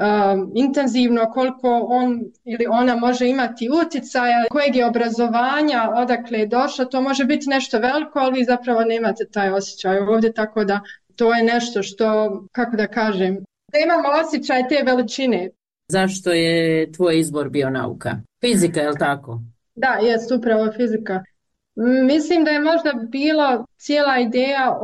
intenzivno, koliko on ili ona može imati utjecaja, kojeg je obrazovanja, odakle je došlo, to može biti nešto veliko, ali vi zapravo nemate taj osjećaj ovdje, tako da to je nešto što, kako da kažem, da imamo osjećaj te veličine. Zašto je tvoj izbor bio nauka? Fizika, je li tako? Da, jest upravo fizika. Mislim da je možda bila cijela ideja o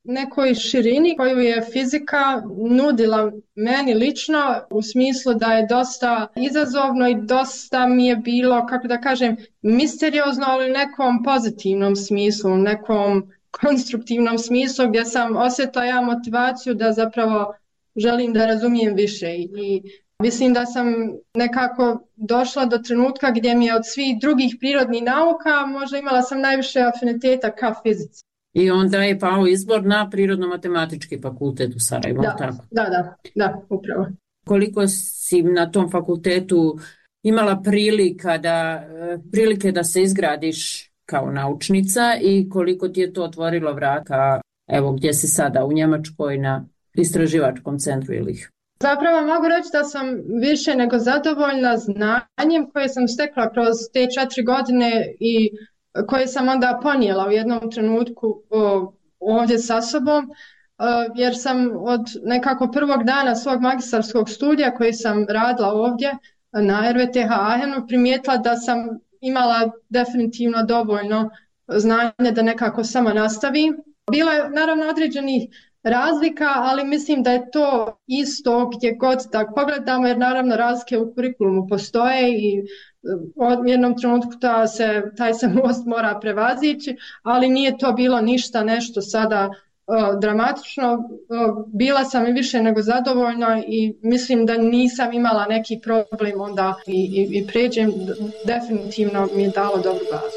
nekoj širini koju je fizika nudila meni lično, u smislu da je dosta izazovno i dosta mi je bilo, kako da kažem, misteriozno, ali u nekom pozitivnom smislu, nekom konstruktivnom smislu gdje sam osjetila motivaciju da zapravo želim da razumijem više i mislim da sam nekako došla do trenutka gdje mi je od svih drugih prirodnih nauka možda imala sam najviše afiniteta ka fizici. I onda je pao izbor na Prirodno-matematički fakultet u Sarajevu. Da, upravo. Koliko si na tom fakultetu imala prilike da se izgradiš kao naučnica i koliko ti je to otvorilo vrata, evo gdje si sada, u Njemačkoj na istraživačkom centru ili ih? Zapravo mogu reći da sam više nego zadovoljna znanjem koje sam stekla kroz te 4 godine i koje sam onda ponijela u jednom trenutku ovdje sa sobom, jer sam od nekako prvog dana svog magistarskog studija koji sam radila ovdje na RVTH Aachenu primijetila da sam imala definitivno dovoljno znanja da nekako sama nastavim. Bilo je naravno određenih razlika, ali mislim da je to isto gdje god da pogledamo, jer naravno razlike u kurikulumu postoje i u jednom trenutku taj se most mora prevazići, ali nije to bilo nešto sada dramatično. Bila sam i više nego zadovoljna i mislim da nisam imala neki problem onda i pređem, definitivno mi je dalo dobru bazu.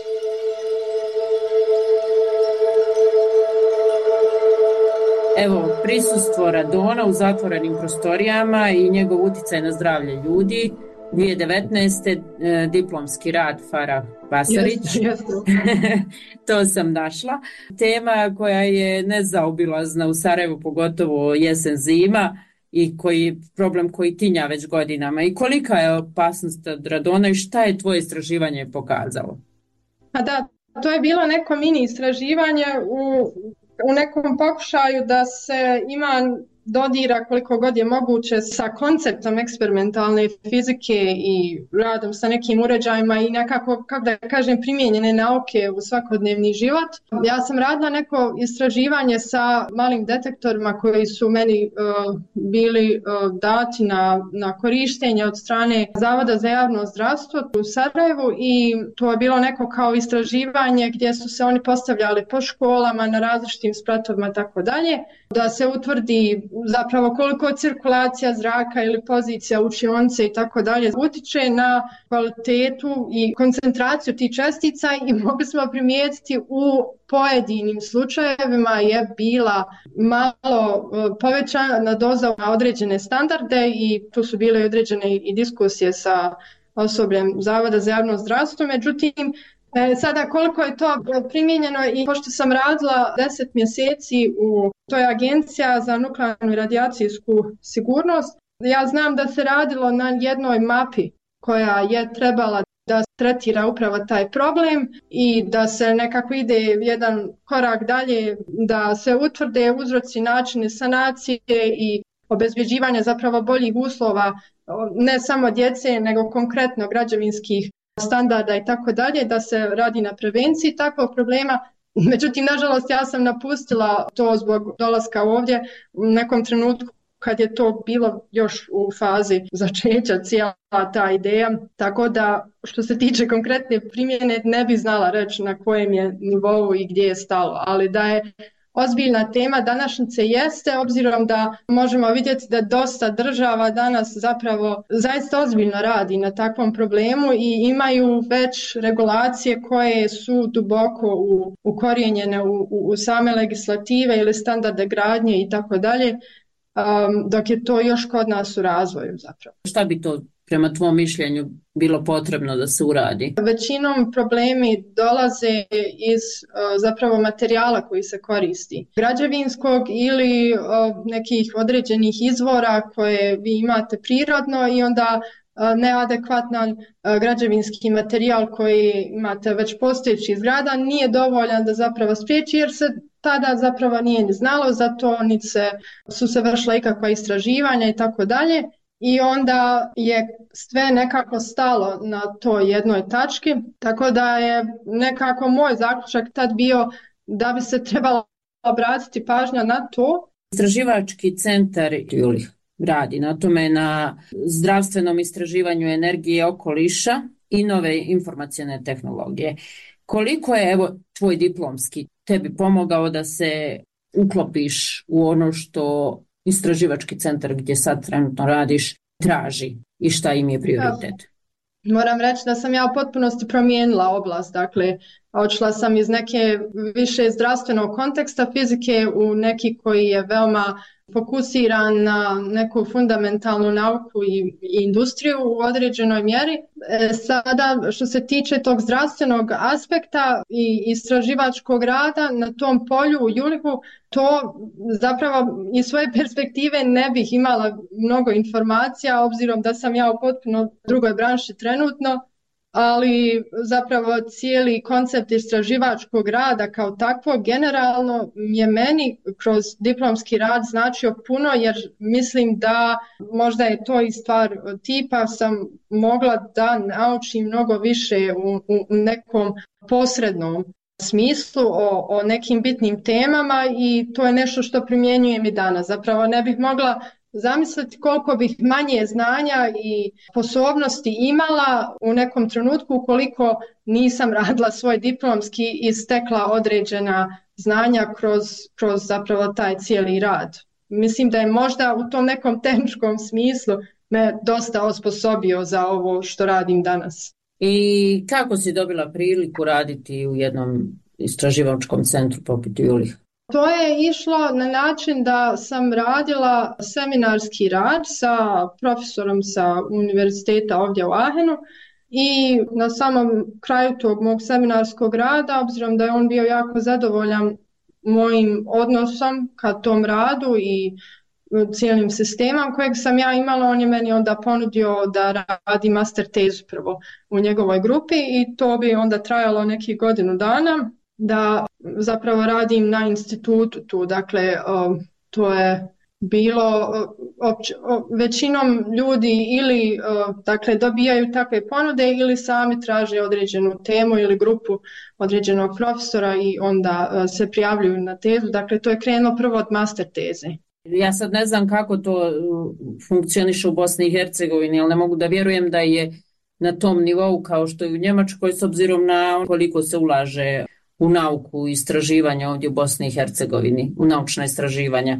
Evo, prisustvo radona u zatvorenim prostorijama i njegov utjecaj na zdravlje ljudi. 2019. diplomski rad Farah Basarić. To sam našla. Tema koja je nezaobilazna u Sarajevu, pogotovo jesen zima i problem koji tinja već godinama. I kolika je opasnost od radona i šta je tvoje istraživanje pokazalo? A da, to je bilo neko mini istraživanje u nekom pokušaju da se ima dodira koliko god je moguće sa konceptom eksperimentalne fizike i radom sa nekim uređajima i nekako, kako da kažem, primijenjene nauke u svakodnevni život. Ja sam radila neko istraživanje sa malim detektorima koji su meni bili dati na korištenje od strane Zavoda za javno zdravstvo u Sarajevu i to je bilo neko kao istraživanje gdje su se oni postavljali po školama na različitim spratovima tako dalje, da se utvrdi zapravo koliko cirkulacija zraka ili pozicija učionice i tako dalje utječe na kvalitetu i koncentraciju tih čestica i mogli smo primijetiti u pojedinim slučajevima je bila malo povećana doza na određene standarde i tu su bile određene i diskusije sa osobljem Zavoda za javno zdravstvo, međutim sada koliko je to primijenjeno i pošto sam radila 10 mjeseci to je Agencija za nuklearnu i radijacijsku sigurnost, ja znam da se radilo na jednoj mapi koja je trebala da tretira upravo taj problem i da se nekako ide jedan korak dalje, da se utvrde uzroci, načini sanacije i obezbeđivanja zapravo boljih uslova ne samo djece nego konkretno građevinskih standarda i tako dalje, da se radi na prevenciji takvog problema. Međutim, nažalost, ja sam napustila to zbog dolaska ovdje u nekom trenutku kad je to bilo još u fazi začeća cijela ta ideja, tako da što se tiče konkretne primjene ne bi znala reći na kojem je nivou i gdje je stalo, ali da je ozbiljna tema današnjice jeste, obzirom da možemo vidjeti da dosta država danas zapravo zaista ozbiljno radi na takvom problemu i imaju već regulacije koje su duboko ukorijenjene u same legislative ili standarde gradnje i tako dalje, dok je to još kod nas u razvoju zapravo. Šta bi to prema tvom mišljenju bilo potrebno da se uradi? Većinom problemi dolaze iz zapravo materijala koji se koristi. Građevinskog ili nekih određenih izvora koje vi imate prirodno i onda neadekvatan građevinski materijal koji imate već postojeći zgrada nije dovoljan da zapravo spriječi jer se tada zapravo nije ni znalo za to, niti su se vršila ikakva istraživanja i tako dalje. I onda je sve nekako stalo na toj jednoj tački, tako da je nekako moj zaključak tad bio da bi se trebala obratiti pažnja na to. Istraživački centar Julih radi na tome, na zdravstvenom istraživanju energije, okoliša i nove informacione tehnologije. Koliko je, evo, tvoj diplomski tebi pomogao da se uklopiš u ono što istraživački centar gdje sad trenutno radiš traži i šta im je prioritet? Moram reći da sam ja u potpunosti promijenila oblast, dakle odšla sam iz neke više zdravstvenog konteksta fizike u neki koji je veoma fokusiran na neku fundamentalnu nauku i industriju u određenoj mjeri. Sada što se tiče tog zdravstvenog aspekta i istraživačkog rada na tom polju u Julihu, to zapravo iz svoje perspektive ne bih imala mnogo informacija obzirom da sam ja u potpuno drugoj branši trenutno, ali zapravo cijeli koncept istraživačkog rada kao takvog generalno je meni kroz diplomski rad značio puno, jer mislim da možda je to i stvar tipa sam mogla da naučim mnogo više u nekom posrednom smislu o nekim bitnim temama i to je nešto što primjenjujem i danas. Zapravo ne bih mogla zamisliti koliko bih manje znanja i sposobnosti imala u nekom trenutku ukoliko nisam radila svoj diplomski i stekla određena znanja kroz zapravo taj cijeli rad. Mislim da je možda u tom nekom tehničkom smislu me dosta osposobio za ovo što radim danas. I kako si dobila priliku raditi u jednom istraživačkom centru poput Julih? To je išlo na način da sam radila seminarski rad sa profesorom sa univerziteta ovdje u Aachenu i na samom kraju tog mog seminarskog rada, obzirom da je on bio jako zadovoljan mojim odnosom ka tom radu i cijelim sistemom kojeg sam ja imala, on je meni onda ponudio da radi master tezu prvo u njegovoj grupi i to bi onda trajalo nekih godinu dana. Da zapravo radim na institutu tu, dakle to je bilo većinom ljudi ili dakle dobijaju takve ponude ili sami traže određenu temu ili grupu određenog profesora i onda se prijavljuju na tezu, dakle to je krenulo prvo od master teze. Ja sad ne znam kako to funkcioniše u Bosni i Hercegovini, ali ne mogu da vjerujem da je na tom nivou kao što je u Njemačkoj s obzirom na koliko se ulaže u nauku i istraživanja ovdje u Bosni i Hercegovini, u naučna istraživanja.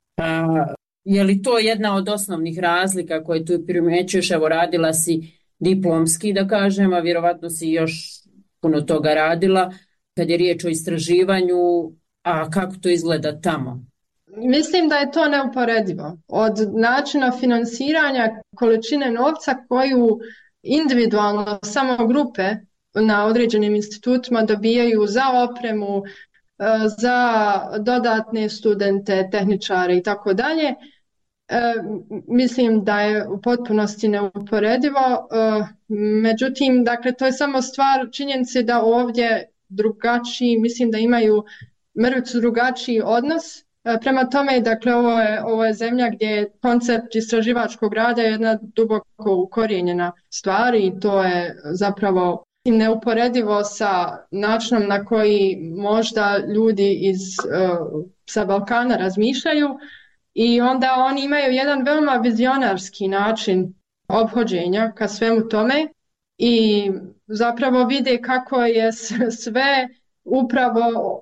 Je li to jedna od osnovnih razlika koje tu primjećuješ? Evo, radila si diplomski, da kažem, a vjerovatno si još puno toga radila kad je riječ o istraživanju, a kako to izgleda tamo? Mislim da je to neuporedivo. Od načina financiranja, količine novca koju individualno samo grupe na određenim institutima dobijaju za opremu, za dodatne studente, tehničare i tako dalje. Mislim da je u potpunosti neuporedivo. Međutim, dakle, to je samo stvar činjenice da ovdje drugačiji, mislim da imaju mrvicu drugačiji odnos. Prema tome, dakle, ovo je zemlja gdje je koncept istraživačkog rada jedna duboko ukorijenjena stvar i to je zapravo neuporedivo sa načinom na koji možda ljudi sa Balkana razmišljaju i onda oni imaju jedan veoma vizionarski način ophođenja ka svemu tome i zapravo vide kako je sve upravo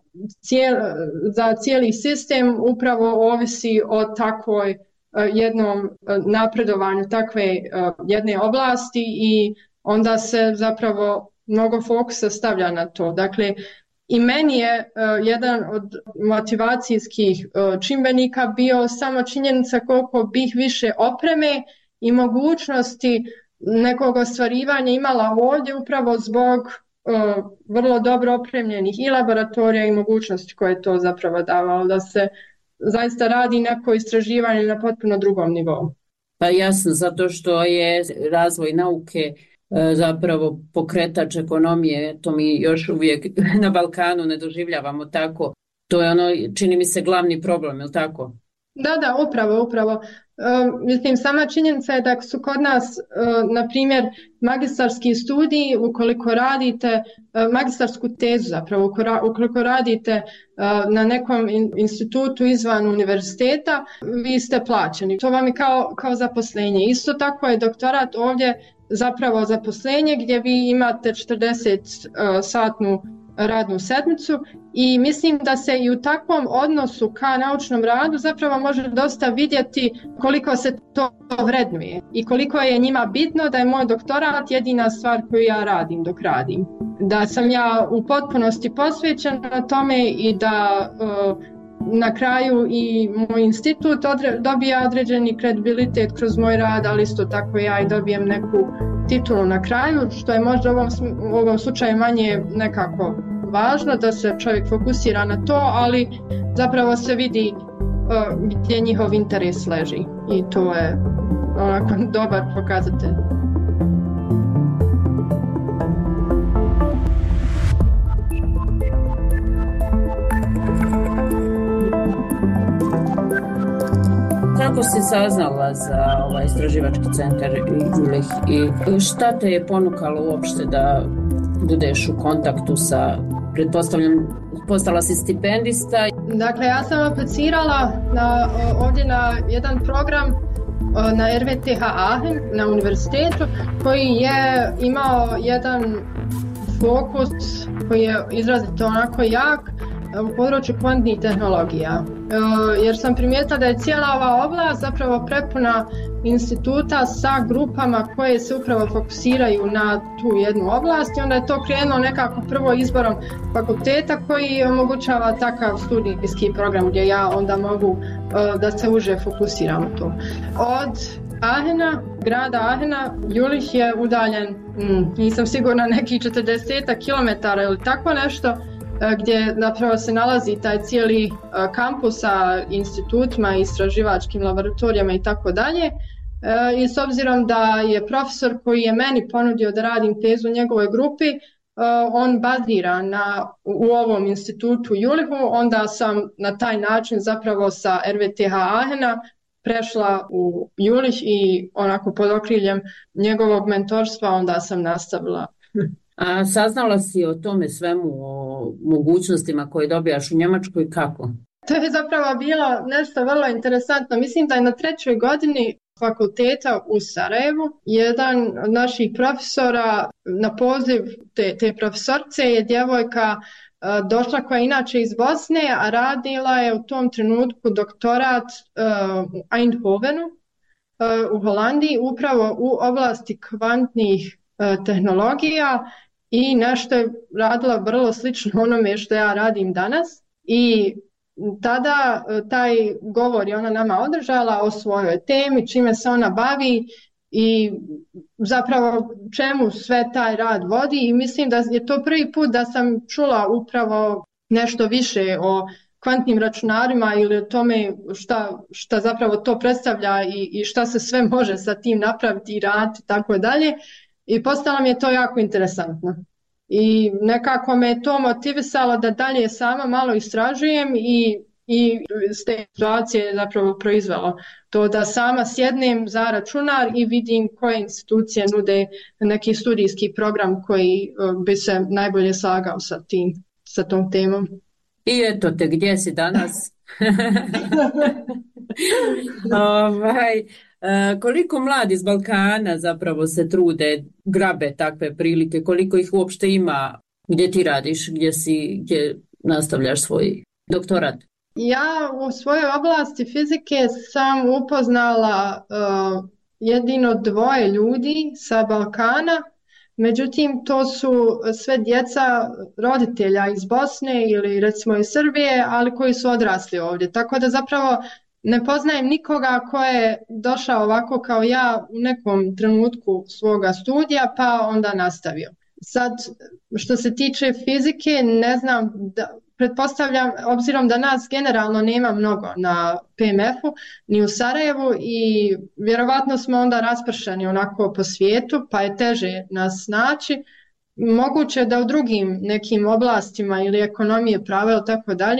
za cijeli sistem upravo ovisi o takvoj jednom napredovanju takve jedne oblasti i onda se zapravo mnogo fokusa stavlja na to. Dakle, i meni je jedan od motivacijskih čimbenika bio samo činjenica koliko bih više opreme i mogućnosti nekog ostvarivanja imala ovdje upravo zbog vrlo dobro opremljenih i laboratorija i mogućnosti koje je to zapravo davalo, da se zaista radi neko istraživanje na potpuno drugom nivou. Pa jasno, zato što je razvoj nauke zapravo pokretač ekonomije, to mi još uvijek na Balkanu ne doživljavamo tako. To je ono, čini mi se, glavni problem, je li tako? Da, upravo. Mislim, sama činjenica je da su kod nas, na primjer, magistarski studiji, ukoliko radite magistarsku tezu, zapravo ukoliko radite na nekom institutu izvan univerziteta, vi ste plaćeni. To vam je kao zaposlenje. Isto tako je doktorat ovdje zapravo zaposlenje gdje vi imate 40-satnu radnu sedmicu i mislim da se i u takvom odnosu ka naučnom radu zapravo može dosta vidjeti koliko se to vrednuje i koliko je njima bitno da je moj doktorat jedina stvar koju ja radim dok radim. Da sam ja u potpunosti posvećena tome i da na kraju i moj institut dobija određeni kredibilitet kroz moj rad, ali isto tako ja i dobijem neku titulu na kraju, što je možda u ovom slučaju manje nekako važno da se čovjek fokusira na to, ali zapravo se vidi gdje njihov interes leži i to je onako dobar pokazatelj. Kako si saznala za ovaj istraživački centar Jüllich i šta te je ponukalo uopšte da budeš u kontaktu sa, pretpostavljam, postala si stipendista? Dakle, ja sam aplicirala ovdje na jedan program na RWTH Aachen na univerzitetu koji je imao jedan fokus koji je izrazito onako jak u području kvantnih tehnologija. Jer sam primijetila da je cijela ova oblast zapravo prepuna instituta sa grupama koje se upravo fokusiraju na tu jednu oblast i onda je to krenulo nekako prvo izborom fakulteta koji omogućava takav studijski program gdje ja onda mogu da se uže fokusiram u to. Od Aachena, grada Aachena, Jülich je udaljen, nisam sigurna, nekih 40 km ili tako nešto, gdje napravo se nalazi taj cijeli kampus sa institutima, istraživačkim laboratorijama i tako dalje. I s obzirom da je profesor koji je meni ponudio da radim tezu u njegovoj grupi, on bazira u ovom institutu Jülichu, onda sam na taj način zapravo sa RWTH Aachena prešla u Jülich i onako pod okriljem njegovog mentorstva onda sam nastavila. A saznala si o tome svemu, o mogućnostima koje dobijaš u Njemačkoj, kako? To je zapravo bilo nešto vrlo interesantno. Mislim da je na 3. godini fakulteta u Sarajevu jedan od naših profesora na poziv te profesorce je djevojka došla koja je inače iz Bosne, a radila je u tom trenutku doktorat u Eindhovenu u Holandiji upravo u oblasti kvantnih tehnologija i nešto je radila vrlo slično onome što ja radim danas i tada taj govor je ona nama održala o svojoj temi, čime se ona bavi i zapravo čemu sve taj rad vodi i mislim da je to prvi put da sam čula upravo nešto više o kvantnim računarima ili o tome šta zapravo to predstavlja i šta se sve može sa tim napraviti i raditi i tako dalje. I postalo mi je to jako interesantno. I nekako me to motivisalo da dalje sama malo istražujem i s te situacije je zapravo proizvelo to da sama sjednem za računar i vidim koje institucije nude neki studijski program koji bi se najbolje slagao sa tom temom. I eto te, gdje si danas? Koliko mladi iz Balkana zapravo se trude, grabe takve prilike, koliko ih uopšte ima, gdje ti radiš, gdje nastavljaš svoj doktorat? Ja u svojoj oblasti fizike sam upoznala jedino 2 ljudi sa Balkana, međutim to su sve djeca roditelja iz Bosne ili recimo iz Srbije, ali koji su odrasli ovdje, tako da zapravo ne poznajem nikoga ko je došao ovako kao ja u nekom trenutku svoga studija pa onda nastavio. Sad, što se tiče fizike, ne znam, pretpostavljam, obzirom da nas generalno nema mnogo na PMF-u, ni u Sarajevu i vjerovatno smo onda raspršeni onako po svijetu, pa je teže nas naći. Moguće da u drugim nekim oblastima ili ekonomije, prava ili tako dalje,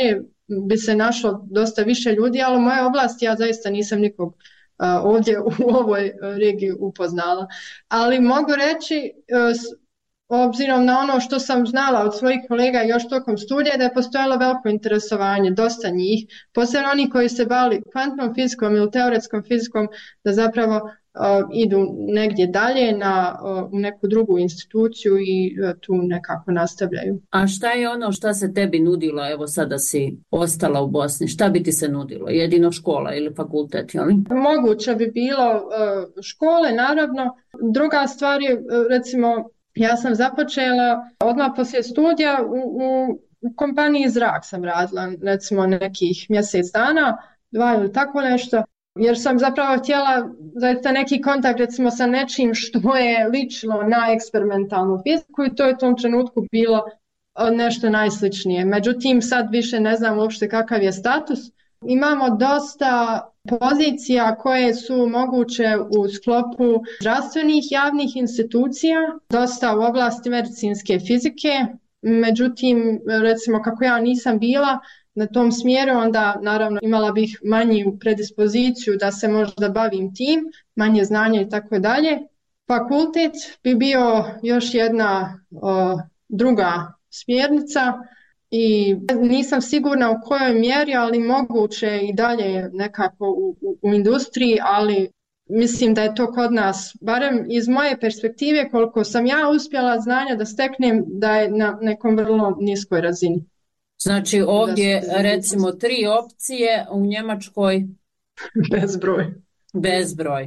bi se našlo dosta više ljudi, ali u mojoj oblasti ja zaista nisam nikog ovdje u ovoj regiji upoznala. Ali mogu reći, obzirom na ono što sam znala od svojih kolega još tokom studija, da je postojalo veliko interesovanje, dosta njih, posebno oni koji se bavili kvantnom fizikom ili teoretskom fizikom, da zapravo idu negdje dalje u neku drugu instituciju i tu nekako nastavljaju. A šta je ono što se tebi nudilo, evo sada si ostala u Bosni, šta bi ti se nudilo? Jedino škola ili fakultet, jel? Moguće bi bilo škole, naravno. Druga stvar je, recimo, ja sam započela odmah poslije studija u kompaniji Zrak sam radila, recimo nekih mjesec dana, 2 ili tako nešto. Jer sam zapravo htjela zaista neki kontakt recimo sa nečim što je ličilo na eksperimentalnu fiziku i to je u tom trenutku bilo nešto najsličnije. Međutim, sad više ne znam uopšte kakav je status. Imamo dosta pozicija koje su moguće u sklopu zdravstvenih javnih institucija, dosta u oblasti medicinske fizike. Međutim, recimo kako ja nisam bila na tom smjeru, onda naravno imala bih manju predispoziciju da se možda bavim tim, manje znanja i tako dalje. Fakultet bi bio još jedna druga smjernica i nisam sigurna u kojoj mjeri, ali moguće i dalje nekako u industriji, ali mislim da je to kod nas, barem iz moje perspektive, koliko sam ja uspjela znanja da steknem, da je na nekom vrlo niskoj razini. Znači ovdje recimo 3 opcije, u Njemačkoj? Bezbroj. Bezbroj.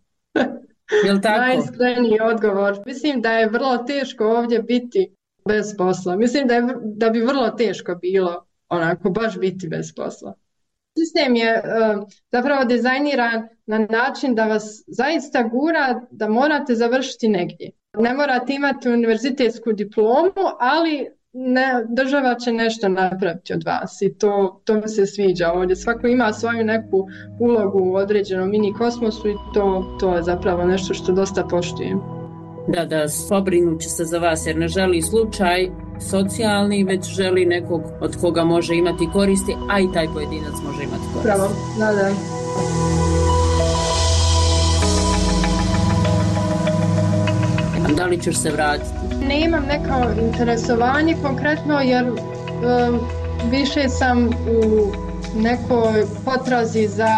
Jel tako? Najiskreniji odgovor. Mislim da je vrlo teško ovdje biti bez posla. Mislim da bi vrlo teško bilo onako baš biti bez posla. Sistem je zapravo dizajniran na način da vas zaista gura da morate završiti negdje. Ne morate imati univerzitetsku diplomu, ali država će nešto napraviti od vas i to mi se sviđa ovdje. Svako ima svoju neku ulogu u određenom mini kosmosu i to je zapravo nešto što dosta poštujem. Da, pobrinut će se za vas jer ne želi slučaj socijalni, već želi nekog od koga može imati koristi, a i taj pojedinac može imati koristi. Pravo, da. Da li ćeš se vratiti? Nemam neko interesovanje konkretno jer više sam u nekoj potrazi za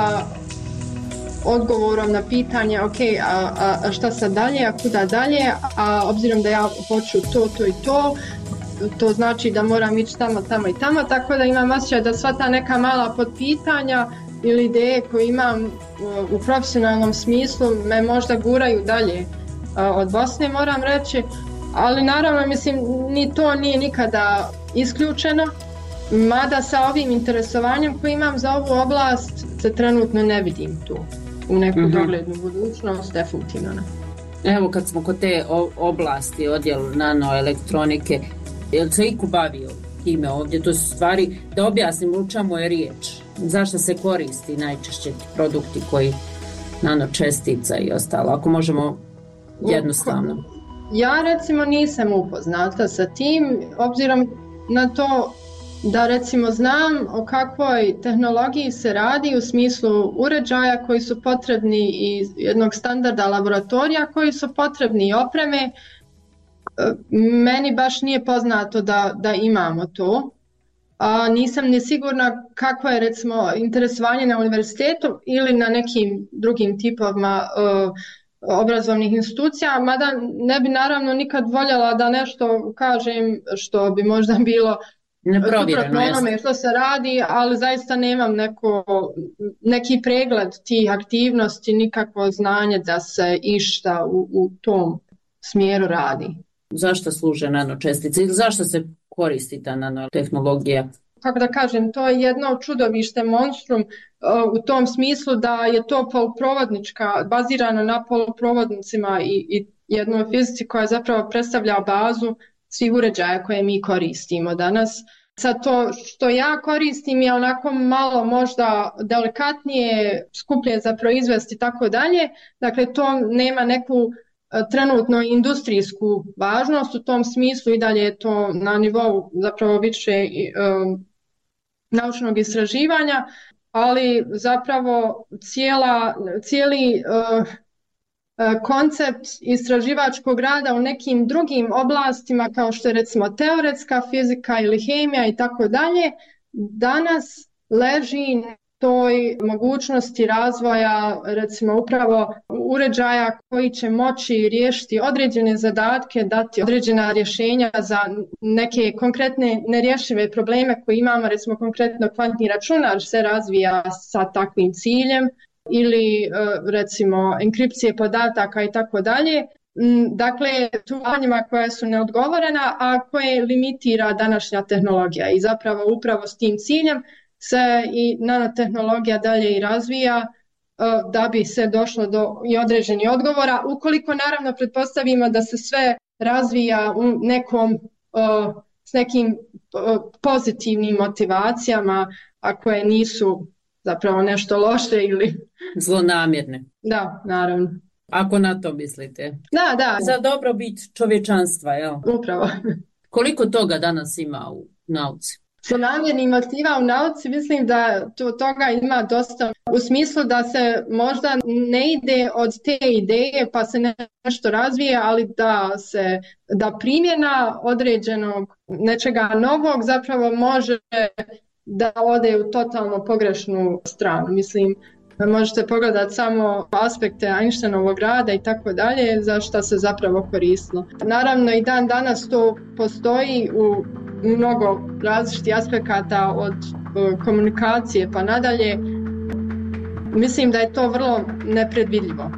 odgovorom na pitanje ok, a šta sad dalje, a kuda dalje, a obzirom da ja hoću to i to znači da moram ići tamo i tamo, tako da imam osjećaj da sva ta neka mala potpitanja ili ideje koje imam u profesionalnom smislu me možda guraju dalje od Bosne, moram reći, ali naravno mislim ni to nije nikada isključeno, mada sa ovim interesovanjem koje imam za ovu oblast se trenutno ne vidim tu u neku doglednu budućnost, definitivno ne. Evo kad smo kod te oblasti, odjel nanoelektronike, je li se iku bavio time ovdje? To su stvari, da objasnim u čemu je riječ, zašto se koristi najčešće produkti koji nanočestica i ostalo, ako možemo jednostavno. Ja recimo nisam upoznata sa tim, obzirom na to da recimo znam o kakvoj tehnologiji se radi u smislu uređaja koji su potrebni i jednog standarda laboratorija koji su potrebni i opreme. Meni baš nije poznato da imamo to. Nisam ni sigurna kako je recimo interesovanje na univerzitetu ili na nekim drugim tipovima obrazovnih institucija, mada ne bi naravno nikad voljela da nešto kažem što bi možda bilo suprotno onome što se radi, ali zaista nemam neki pregled tih aktivnosti, nikakvo znanje da se išta u tom smjeru radi. Zašto služe nanočestice? Zašto se koristi ta nanotehnologija? Kako da kažem, to je jedno čudovište, monstrum u tom smislu da je to poluprovodnička, bazirano na poluprovodnicima i jednoj fizici koja zapravo predstavlja bazu svih uređaja koje mi koristimo danas. Sad to što ja koristim je onako malo možda delikatnije, skuplje za proizvesti i tako dalje. Dakle, to nema neku trenutno industrijsku važnost u tom smislu i dalje je to na nivou zapravo više naučnog istraživanja, ali zapravo cijeli koncept istraživačkog rada u nekim drugim oblastima kao što je recimo teoretska fizika ili hemija i tako dalje, danas leži na toj mogućnosti razvoja recimo upravo uređaja koji će moći riješiti određene zadatke, dati određena rješenja za neke konkretne nerješive probleme koje imamo, recimo konkretno kvantni računar se razvija sa takvim ciljem ili recimo enkripcije podataka i tako dalje. Dakle, pitanjima koja su neodgovorena, a koje limitira današnja tehnologija i zapravo upravo s tim ciljem se i nanotehnologija dalje i razvija da bi se došlo do i određenih odgovora, ukoliko naravno pretpostavimo da se sve razvija u s nekim pozitivnim motivacijama, a koje nisu zapravo nešto loše ili zlonamjerne. Da, naravno. Ako na to mislite. Da. Za dobrobit čovječanstva, jel? Upravo. Koliko toga danas ima u nauci? Zlonamjernih motiva u nauci, mislim da toga ima dosta u smislu da se možda ne ide od te ideje pa se nešto razvije, ali da primjena određenog nečega novog zapravo može da ode u totalno pogrešnu stranu. Mislim, možete pogledati samo aspekte Einsteinovog rada i tako dalje, za što se zapravo koristilo. Naravno i dan danas to postoji u mnogo različitih aspekata od komunikacije pa nadalje. Mislim da je to vrlo nepredvidljivo.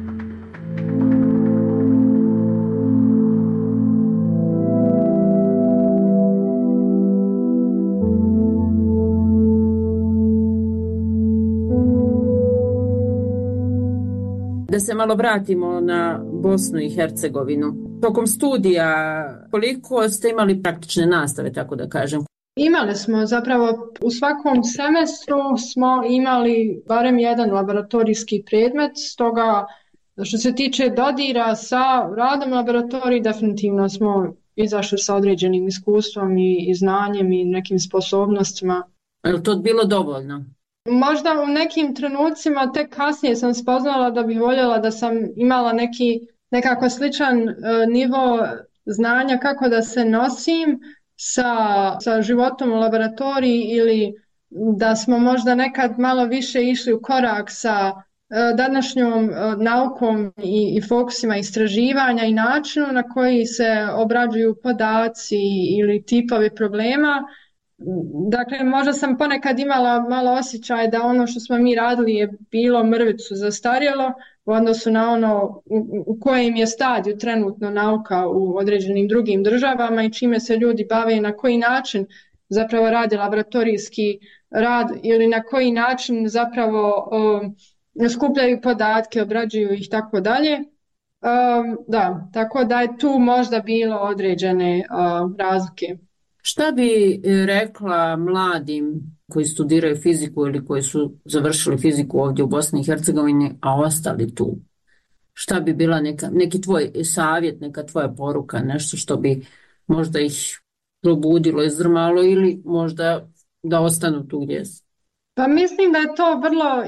Da se malo vratimo na Bosnu i Hercegovinu. Tokom studija, koliko ste imali praktične nastave, tako da kažem? Imali smo zapravo u svakom semestru smo imali barem jedan laboratorijski predmet, stoga što se tiče dodira sa radom laboratoriji definitivno smo izašli sa određenim iskustvom i znanjem i nekim sposobnostima. Je li to bilo dovoljno? Možda u nekim trenucima, tek kasnije sam spoznala da bih voljela da sam imala nekako sličan nivo znanja kako da se nosim sa životom u laboratoriji ili da smo možda nekad malo više išli u korak sa današnjom naukom i fokusima istraživanja i načinu na koji se obrađuju podaci ili tipovi problema. Dakle, možda sam ponekad imala malo osjećaj da ono što smo mi radili je bilo mrvicu zastarjelo u odnosu na ono u kojem je stadiju trenutno nauka u određenim drugim državama i čime se ljudi bave i na koji način zapravo rade laboratorijski rad ili na koji način zapravo skupljaju podatke, obrađuju ih tako dalje. Da, tako da je tu možda bilo određene razlike. Šta bi rekla mladim koji studiraju fiziku ili koji su završili fiziku ovdje u Bosni i Hercegovini, a ostali tu? Šta bi bila neki tvoj savjet, neka tvoja poruka, nešto što bi možda ih probudilo, izdrmalo ili možda da ostanu tu gdje su? Pa mislim da je to vrlo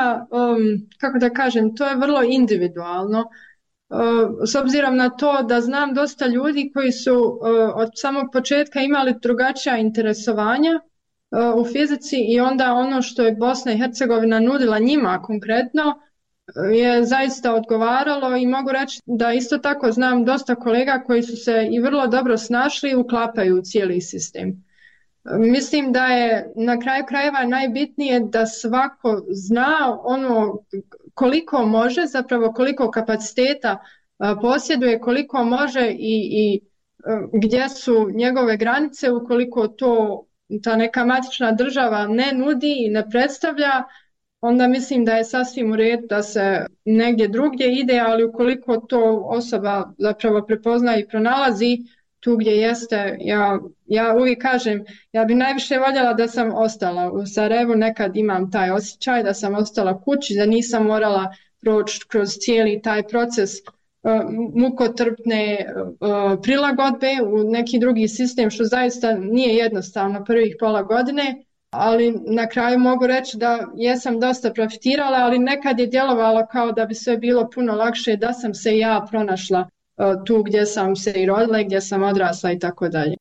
kako da kažem, to je vrlo individualno. S obzirom na to da znam dosta ljudi koji su od samog početka imali drugačija interesovanja u fizici i onda ono što je Bosna i Hercegovina nudila njima konkretno je zaista odgovaralo i mogu reći da isto tako znam dosta kolega koji su se i vrlo dobro snašli i uklapaju u cijeli sistem. Mislim da je na kraju krajeva najbitnije da svako zna ono koliko može, zapravo koliko kapaciteta posjeduje, koliko može i gdje su njegove granice ukoliko to ta neka matična država ne nudi i ne predstavlja, onda mislim da je sasvim u redu da se negdje drugdje ide, ali ukoliko to osoba zapravo prepozna i pronalazi tu gdje jeste, ja uvijek kažem, ja bi najviše voljela da sam ostala u Sarajevu, nekad imam taj osjećaj da sam ostala kući, da nisam morala proći kroz cijeli taj proces mukotrpne prilagodbe u neki drugi sistem, što zaista nije jednostavno prvih pola godine, ali na kraju mogu reći da jesam dosta profitirala, ali nekad je djelovalo kao da bi sve bilo puno lakše da sam se ja pronašla tu gdje sam se i rodila i gdje sam odrasla i tako dalje.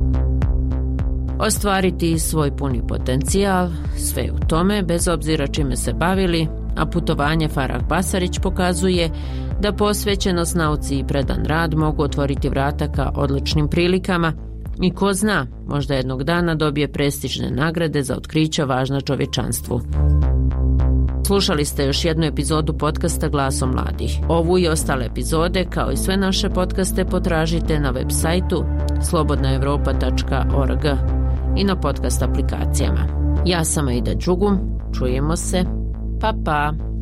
Ostvariti svoj puni potencijal, sve u tome, bez obzira čime se bavili, a putovanje Farah Basarić pokazuje da posvećenost nauci i predan rad mogu otvoriti vrata ka odličnim prilikama i ko zna, možda jednog dana dobije prestižne nagrade za otkrića važna čovječanstvu. Slušali ste još jednu epizodu podcasta Glasom mladih. Ovu i ostale epizode, kao i sve naše podcaste, potražite na web sajtu slobodnaevropa.org i na podcast aplikacijama. Ja sam Aida Đugum, čujemo se, pa pa!